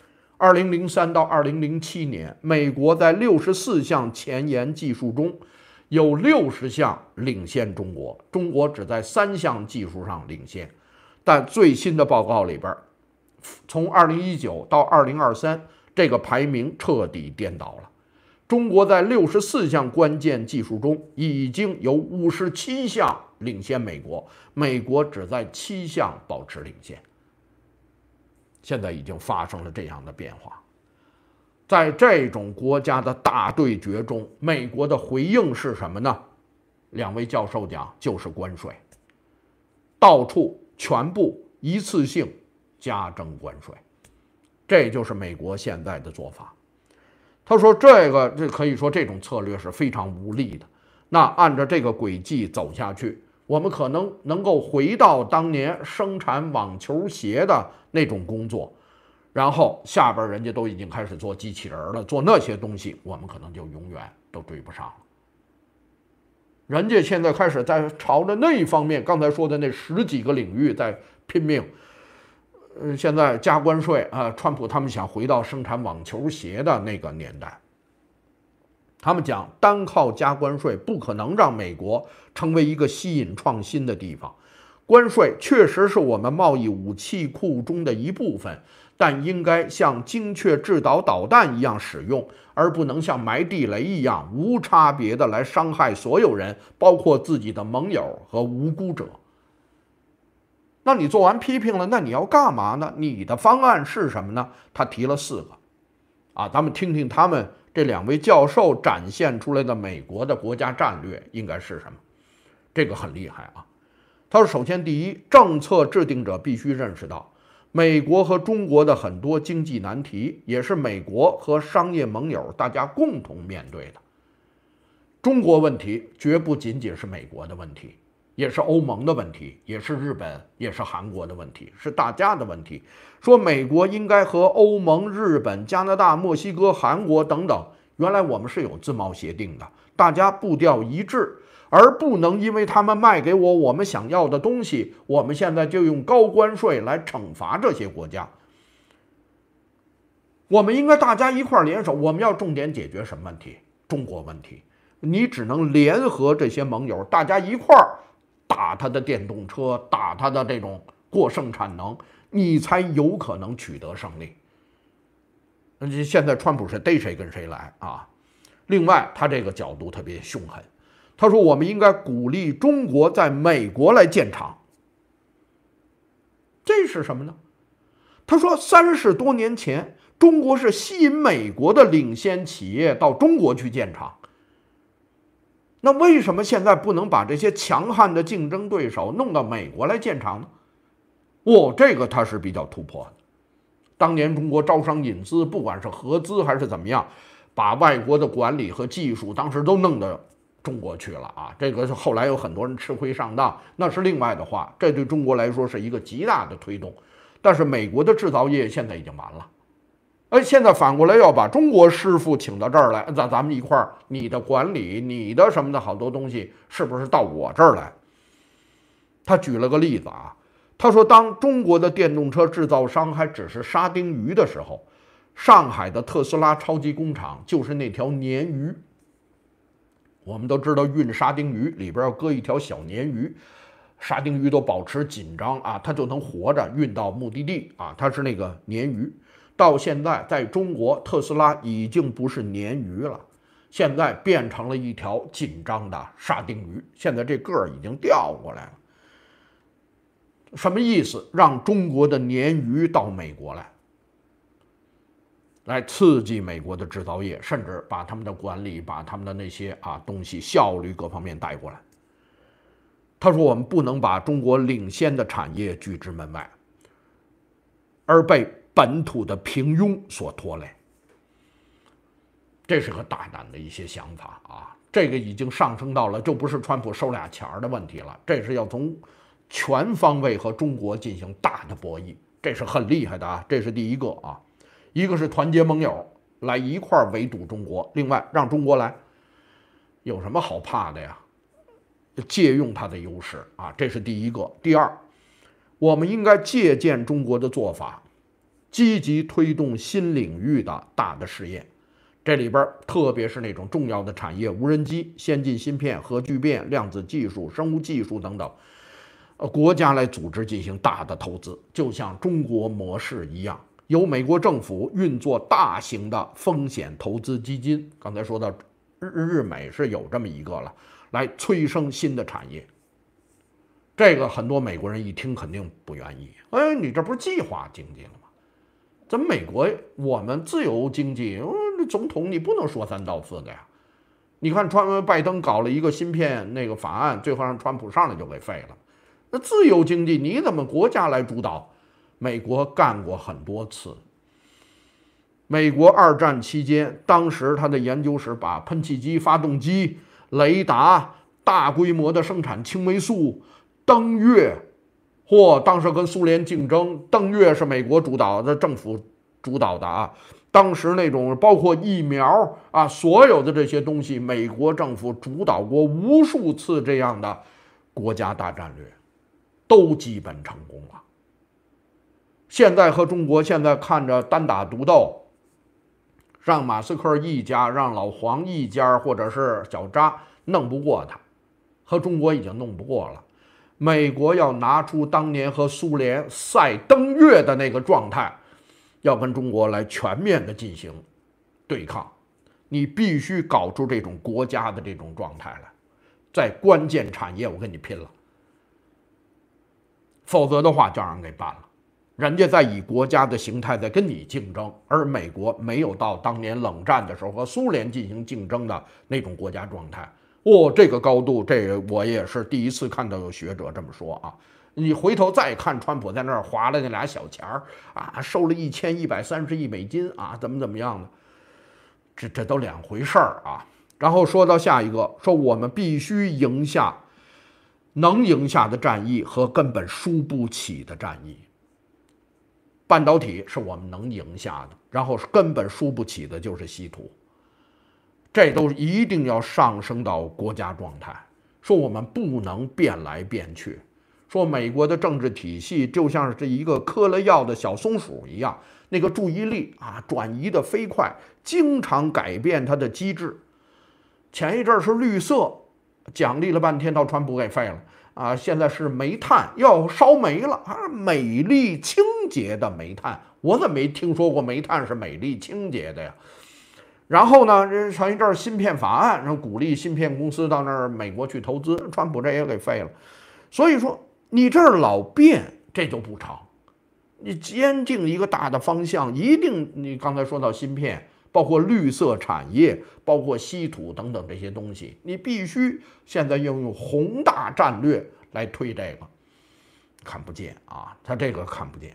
，2003到2007年，美国在64项前沿技术中有60项领先中国，中国只在3项技术上领先。但最新的报告里边，从2019到2023，这个排名彻底颠倒了。中国在64项关键技术中已经有57项领先美国，美国只在7项保持领先。现在已经发生了这样的变化。在这种国家的大对决中，美国的回应是什么呢？2位教授讲，就是关税，到处全部一次性加征关税，这就是美国现在的做法。他说这可以说这种策略是非常无力的。那按照这个轨迹走下去，我们可能够回到当年生产网球鞋的那种工作，然后下边人家都已经开始做机器人了，做那些东西，我们可能就永远都追不上了。人家现在开始在朝着那一方面，刚才说的那10几个领域在拼命。现在加关税啊，川普他们想回到生产网球鞋的那个年代。他们讲，单靠加关税不可能让美国成为一个吸引创新的地方。关税确实是我们贸易武器库中的一部分，但应该像精确制导导弹一样使用，而不能像埋地雷一样无差别的来伤害所有人，包括自己的盟友和无辜者。那你做完批评了，那你要干嘛呢？你的方案是什么呢？他提了4个，啊，咱们听听他们这2位教授展现出来的美国的国家战略应该是什么。这个很厉害啊。他说，首先第一，政策制定者必须认识到，美国和中国的很多经济难题，也是美国和商业盟友大家共同面对的。中国问题绝不仅仅是美国的问题，也是欧盟的问题，也是日本，也是韩国的问题，是大家的问题。说美国应该和欧盟、日本、加拿大、墨西哥、韩国等等，原来我们是有自贸协定的，大家步调一致，而不能因为他们卖给我们想要的东西，我们现在就用高关税来惩罚这些国家。我们应该大家一块联手，我们要重点解决什么问题？中国问题。你只能联合这些盟友，大家一块儿打他的电动车，打他的这种过剩产能，你才有可能取得胜利。现在川普是逮谁跟谁来啊！另外，他这个角度特别凶狠，他说我们应该鼓励中国在美国来建厂。这是什么呢？他说30多年前，中国是吸引美国的领先企业到中国去建厂。那为什么现在不能把这些强悍的竞争对手弄到美国来建厂呢？这个他是比较突破的。当年中国招商引资，不管是合资还是怎么样，把外国的管理和技术当时都弄到中国去了啊。这个后来有很多人吃亏上当，那是另外的话，这对中国来说是一个极大的推动。但是美国的制造业现在已经完了。现在反过来要把中国师傅请到这儿来，咱们一块儿，你的管理，你的什么的好多东西，是不是到我这儿来？他举了个例子啊，他说，当中国的电动车制造商还只是沙丁鱼的时候，上海的特斯拉超级工厂就是那条鲶鱼。我们都知道，运沙丁鱼里边要搁一条小鲶鱼，沙丁鱼都保持紧张啊，它就能活着运到目的地啊，它是那个鲶鱼。到现在，在中国，特斯拉已经不是鲶鱼了，现在变成了一条紧张的沙丁鱼。现在这个儿已经掉过来了。什么意思？让中国的鲶鱼到美国来刺激美国的制造业，甚至把他们的管理、把他们的那些东西效率各方面带过来。他说，我们不能把中国领先的产业拒之门外，而被本土的平庸所拖累。这是个大胆的一些想法啊！这个已经上升到了，就不是川普收俩钱的问题了，这是要从全方位和中国进行大的博弈，这是很厉害的啊，这是第一个啊。一个是团结盟友来一块儿围堵中国，另外让中国来，有什么好怕的呀？借用它的优势啊，这是第一个。第二，我们应该借鉴中国的做法，积极推动新领域的大的试验。这里边特别是那种重要的产业，无人机、先进芯片、核聚变、量子技术、生物技术等等，国家来组织进行大的投资，就像中国模式一样，由美国政府运作大型的风险投资基金。刚才说到日美是有这么一个了，来催生新的产业。这个很多美国人一听肯定不愿意，哎，你这不是计划经济了吗？咱们美国我们自由经济，总统你不能说三道四的呀。你看拜登搞了一个芯片那个法案，最后让川普上来就给废了。那自由经济你怎么国家来主导？美国干过很多次。美国二战期间，当时他的研究室把喷气机、发动机、雷达、大规模的生产青霉素、登月，当时跟苏联竞争，登月是美国主导的，政府主导的啊。当时那种包括疫苗啊，所有的这些东西，美国政府主导过无数次这样的国家大战略，都基本成功了。现在和中国现在看着单打独斗，让马斯克一家，让老黄一家，或者是小扎弄不过他，和中国已经弄不过了。美国要拿出当年和苏联赛登月的那个状态，要跟中国来全面的进行对抗。你必须搞出这种国家的这种状态来，在关键产业我跟你拼了，否则的话就让人给办了。人家在以国家的形态在跟你竞争，而美国没有到当年冷战的时候和苏联进行竞争的那种国家状态。这个高度，这个我也是第一次看到有学者这么说啊。你回头再看川普在那儿划了那俩小钱儿啊，收了1130亿美金啊，怎么样的，这都两回事儿啊。然后说到下一个，说我们必须赢下能赢下的战役和根本输不起的战役。半导体是我们能赢下的，然后根本输不起的就是稀土，这都一定要上升到国家状态。说我们不能变来变去，说美国的政治体系就像是一个嗑了药的小松鼠一样，那个注意力啊转移的飞快，经常改变它的机制。前一阵是绿色，奖励了半天，到川普给废了。现在是煤炭，要烧煤了啊！美丽清洁的煤炭，我怎么没听说过煤炭是美丽清洁的呀？然后呢，前一阵芯片法案，然后鼓励芯片公司到那儿美国去投资，川普这也给废了。所以说，你这儿老变，这就不成。你坚定一个大的方向，一定你刚才说到芯片，包括绿色产业，包括稀土等等这些东西，你必须现在要用宏大战略来推这个，看不见啊，他这个看不见。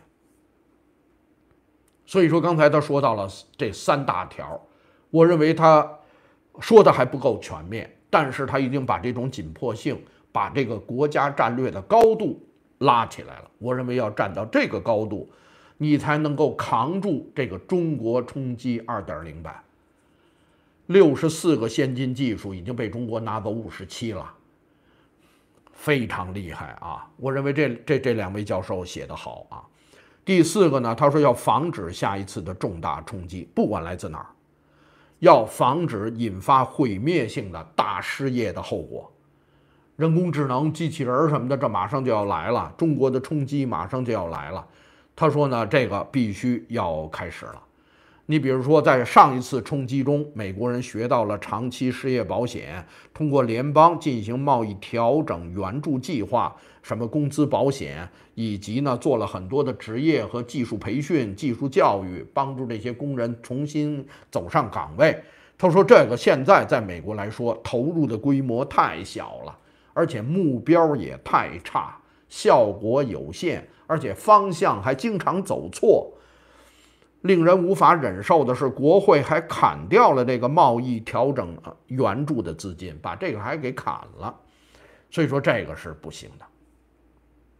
所以说刚才他说到了这3大条，我认为他说的还不够全面，但是他已经把这种紧迫性，把这个国家战略的高度拉起来了。我认为要站到这个高度，你才能够扛住这个中国冲击2.0版。64个先进技术已经被中国拿走57了，非常厉害啊！我认为这2位教授写得好啊。第4个呢，他说要防止下一次的重大冲击，不管来自哪儿，要防止引发毁灭性的大失业的后果。人工智能、机器人什么的，这马上就要来了，中国的冲击马上就要来了。他说呢，这个必须要开始了。你比如说，在上一次冲击中，美国人学到了长期失业保险，通过联邦进行贸易调整援助计划，什么工资保险，以及呢做了很多的职业和技术培训、技术教育，帮助这些工人重新走上岗位。他说，这个现在在美国来说，投入的规模太小了，而且目标也太差，效果有限，而且方向还经常走错。令人无法忍受的是，国会还砍掉了这个贸易调整援助的资金，把这个还给砍了。所以说这个是不行的。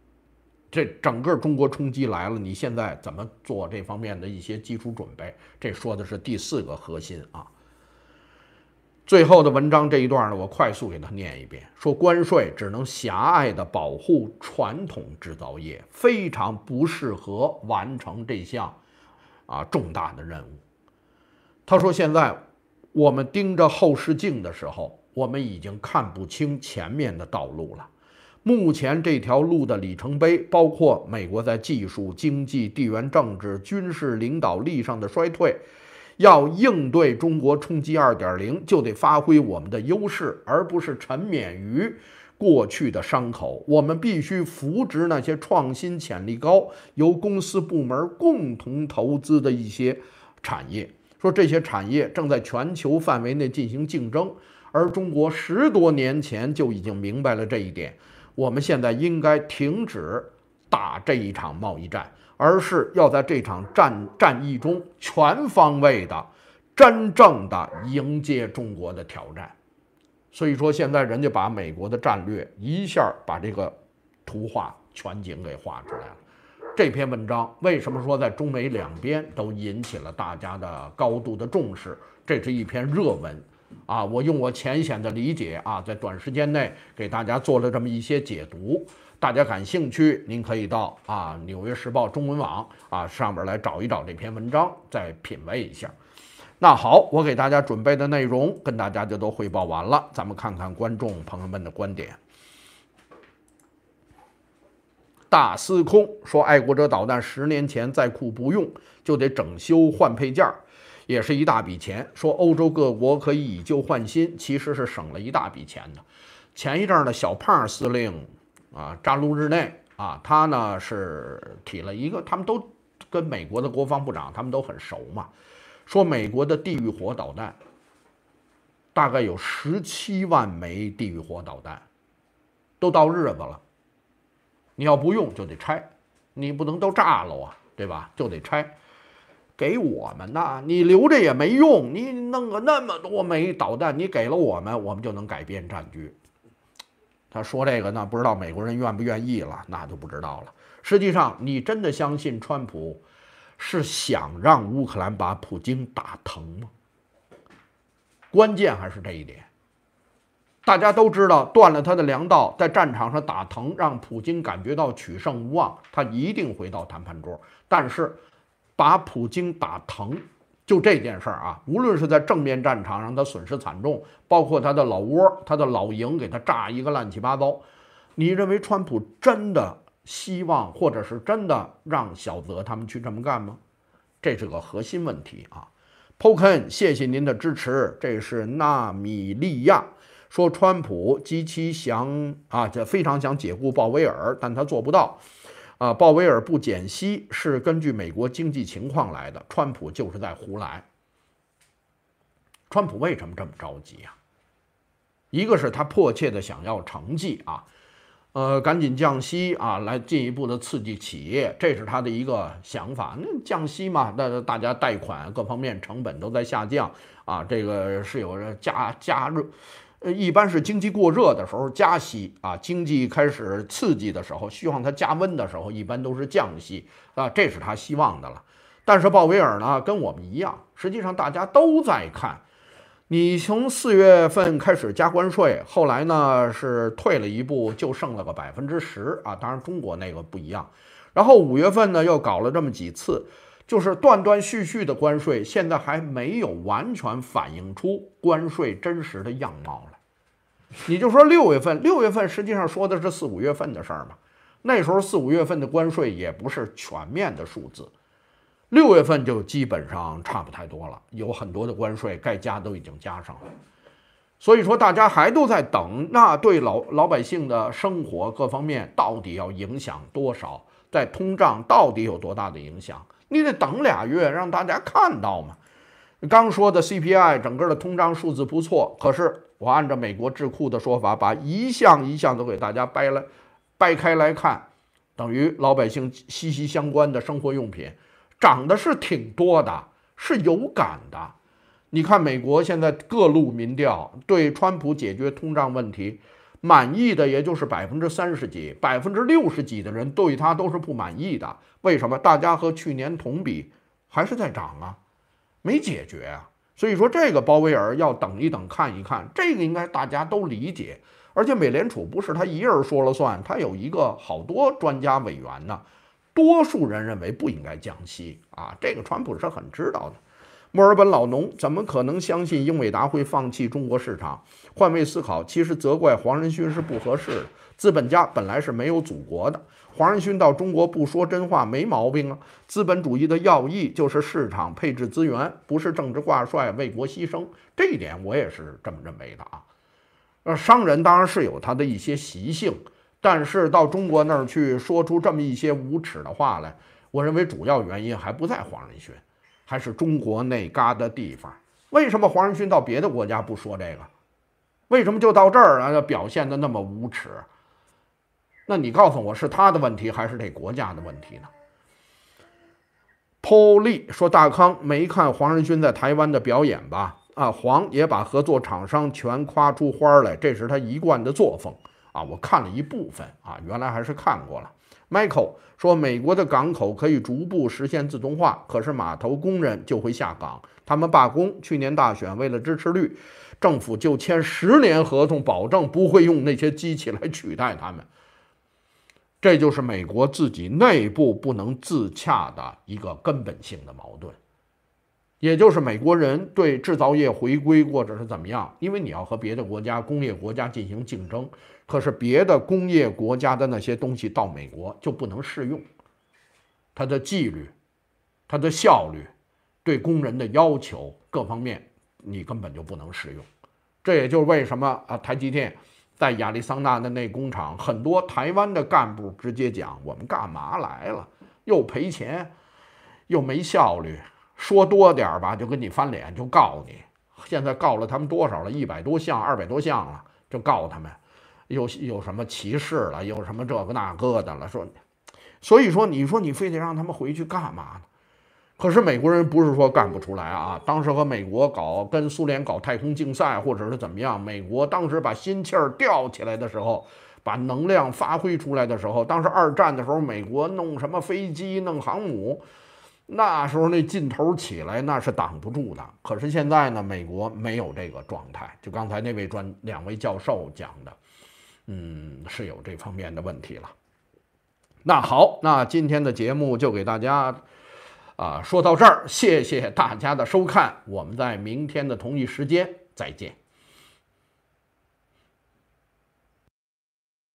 这整个中国冲击来了，你现在怎么做这方面的一些基础准备？这说的是第4个核心啊。最后的文章这一段呢，我快速给他念一遍，说关税只能狭隘地保护传统制造业，非常不适合完成这项重大的任务。他说现在我们盯着后视镜的时候，我们已经看不清前面的道路了。目前这条路的里程碑，包括美国在技术、经济、地缘政治、军事领导力上的衰退。要应对中国冲击 2.0， 就得发挥我们的优势，而不是沉湎于过去的伤口。我们必须扶植那些创新潜力高、由公司部门共同投资的一些产业。说这些产业正在全球范围内进行竞争，而中国10多年前就已经明白了这一点。我们现在应该停止打这一场贸易战，而是要在这场战役中全方位的、真正的迎接中国的挑战。所以说，现在人家把美国的战略一下把这个图画全景给画出来了。这篇文章为什么说在中美两边都引起了大家的高度的重视？这是一篇热文啊！我用我浅显的理解啊，在短时间内给大家做了这么一些解读。大家感兴趣，您可以到《纽约时报》中文网上面来找一找这篇文章，再品味一下。那好，我给大家准备的内容跟大家就都汇报完了，咱们看看观众朋友们的观点。大司空说，爱国者导弹10年前在库不用，就得整修换配件，也是一大笔钱。说欧洲各国可以以旧换新，其实是省了一大笔钱的。前一阵的小胖司令扎卢日内他呢是提了一个，他们都跟美国的国防部长他们都很熟嘛，说美国的地狱火导弹大概有17万枚地狱火导弹，都到日子了，你要不用就得拆，你不能都炸了对吧？就得拆。给我们呢，你留着也没用，你弄个那么多枚导弹，你给了我们就能改变战局。他说这个呢，不知道美国人愿不愿意了，那就不知道了。实际上，你真的相信川普是想让乌克兰把普京打疼吗？关键还是这一点。大家都知道，断了他的粮道，在战场上打疼，让普京感觉到取胜无望，他一定回到谈判桌。但是，把普京打疼，就这件事儿无论是在正面战场让他损失惨重，包括他的老窝、他的老营给他炸一个乱七八糟，你认为川普真的希望，或者是真的让小泽他们去这么干吗？这是个核心问题Poken， 谢谢您的支持。这是纳米利亚说，川普极其想这非常想解雇鲍威尔，但他做不到。鲍威尔不减息是根据美国经济情况来的，川普就是在胡来。川普为什么这么着急一个是他迫切的想要成绩赶紧降息来进一步的刺激企业，这是他的一个想法。那降息嘛，那大家贷款各方面成本都在下降这个是有加热。一般是经济过热的时候加息经济开始刺激的时候，希望它加温的时候，一般都是降息这是他希望的了。但是鲍威尔呢，跟我们一样，实际上大家都在看，你从4月份开始加关税，后来呢是退了一步，就剩了个10%当然中国那个不一样。然后5月份呢又搞了这么几次。就是断断续续的关税，现在还没有完全反映出关税真实的样貌来。你就说6月份实际上说的是4、5月份的事儿嘛，那时候4、5月份的关税也不是全面的数字，6月份就基本上差不太多了，有很多的关税该加都已经加上了。所以说大家还都在等，那对老百姓的生活各方面到底要影响多少，在通胀到底有多大的影响？你得等2月让大家看到嘛。刚说的 CPI 整个的通胀数字不错，可是我按照美国智库的说法，把一项一项都给大家掰开来看，等于老百姓息息相关的生活用品涨的是挺多的，是有感的。你看美国现在各路民调对川普解决通胀问题满意的也就是30%几，60%几的人对他都是不满意的。为什么？大家和去年同比还是在涨啊，没解决啊。所以说这个鲍威尔要等一等看一看，这个应该大家都理解。而且美联储不是他一人说了算，他有一个好多专家委员呢，多数人认为不应该降息啊，这个川普是很知道的。墨尔本老农怎么可能相信英伟达会放弃中国市场？换位思考，其实责怪黄仁勋是不合适的。资本家本来是没有祖国的，黄仁勋到中国不说真话没毛病啊。资本主义的要义就是市场配置资源，不是政治挂帅为国牺牲，这一点我也是这么认为的啊。商人当然是有他的一些习性，但是到中国那儿去说出这么一些无耻的话来，我认为主要原因还不在黄仁勋，还是中国那嘎的地方。为什么黄仁勋到别的国家不说这个？为什么就到这儿啊表现得那么无耻？那你告诉我是他的问题还是这国家的问题呢？Paul Lee 说：“大康没看黄仁勋在台湾的表演吧？啊，黄也把合作厂商全夸出花来，这是他一贯的作风啊。我看了一部分啊，原来还是看过了。” Michael 说：“美国的港口可以逐步实现自动化，可是码头工人就会下岗，他们罢工。去年大选为了支持率，政府就签10年合同，保证不会用那些机器来取代他们。这就是美国自己内部不能自洽的一个根本性的矛盾，也就是美国人对制造业回归或者是怎么样，因为你要和别的国家工业国家进行竞争，可是别的工业国家的那些东西到美国就不能适用，它的纪律、它的效率、对工人的要求各方面你根本就不能适用。这也就是为什么台积电在亚利桑那的那工厂，很多台湾的干部直接讲：我们干嘛来了？又赔钱，又没效率，说多点吧就跟你翻脸，就告你。现在告了他们多少了？100多项、200多项了，就告他们，有什么歧视了，有什么这个那个的了，说。所以说，你说你非得让他们回去干嘛呢？可是美国人不是说干不出来啊！当时和美国跟苏联搞太空竞赛，或者是怎么样，美国当时把心气儿吊起来的时候，把能量发挥出来的时候，当时2战的时候，美国弄什么飞机、弄航母，那时候那劲头起来，那是挡不住的。可是现在呢，美国没有这个状态，就刚才那2位教授讲的，是有这方面的问题了。那好，那今天的节目就给大家说到这儿，谢谢大家的收看，我们在明天的同一时间再见。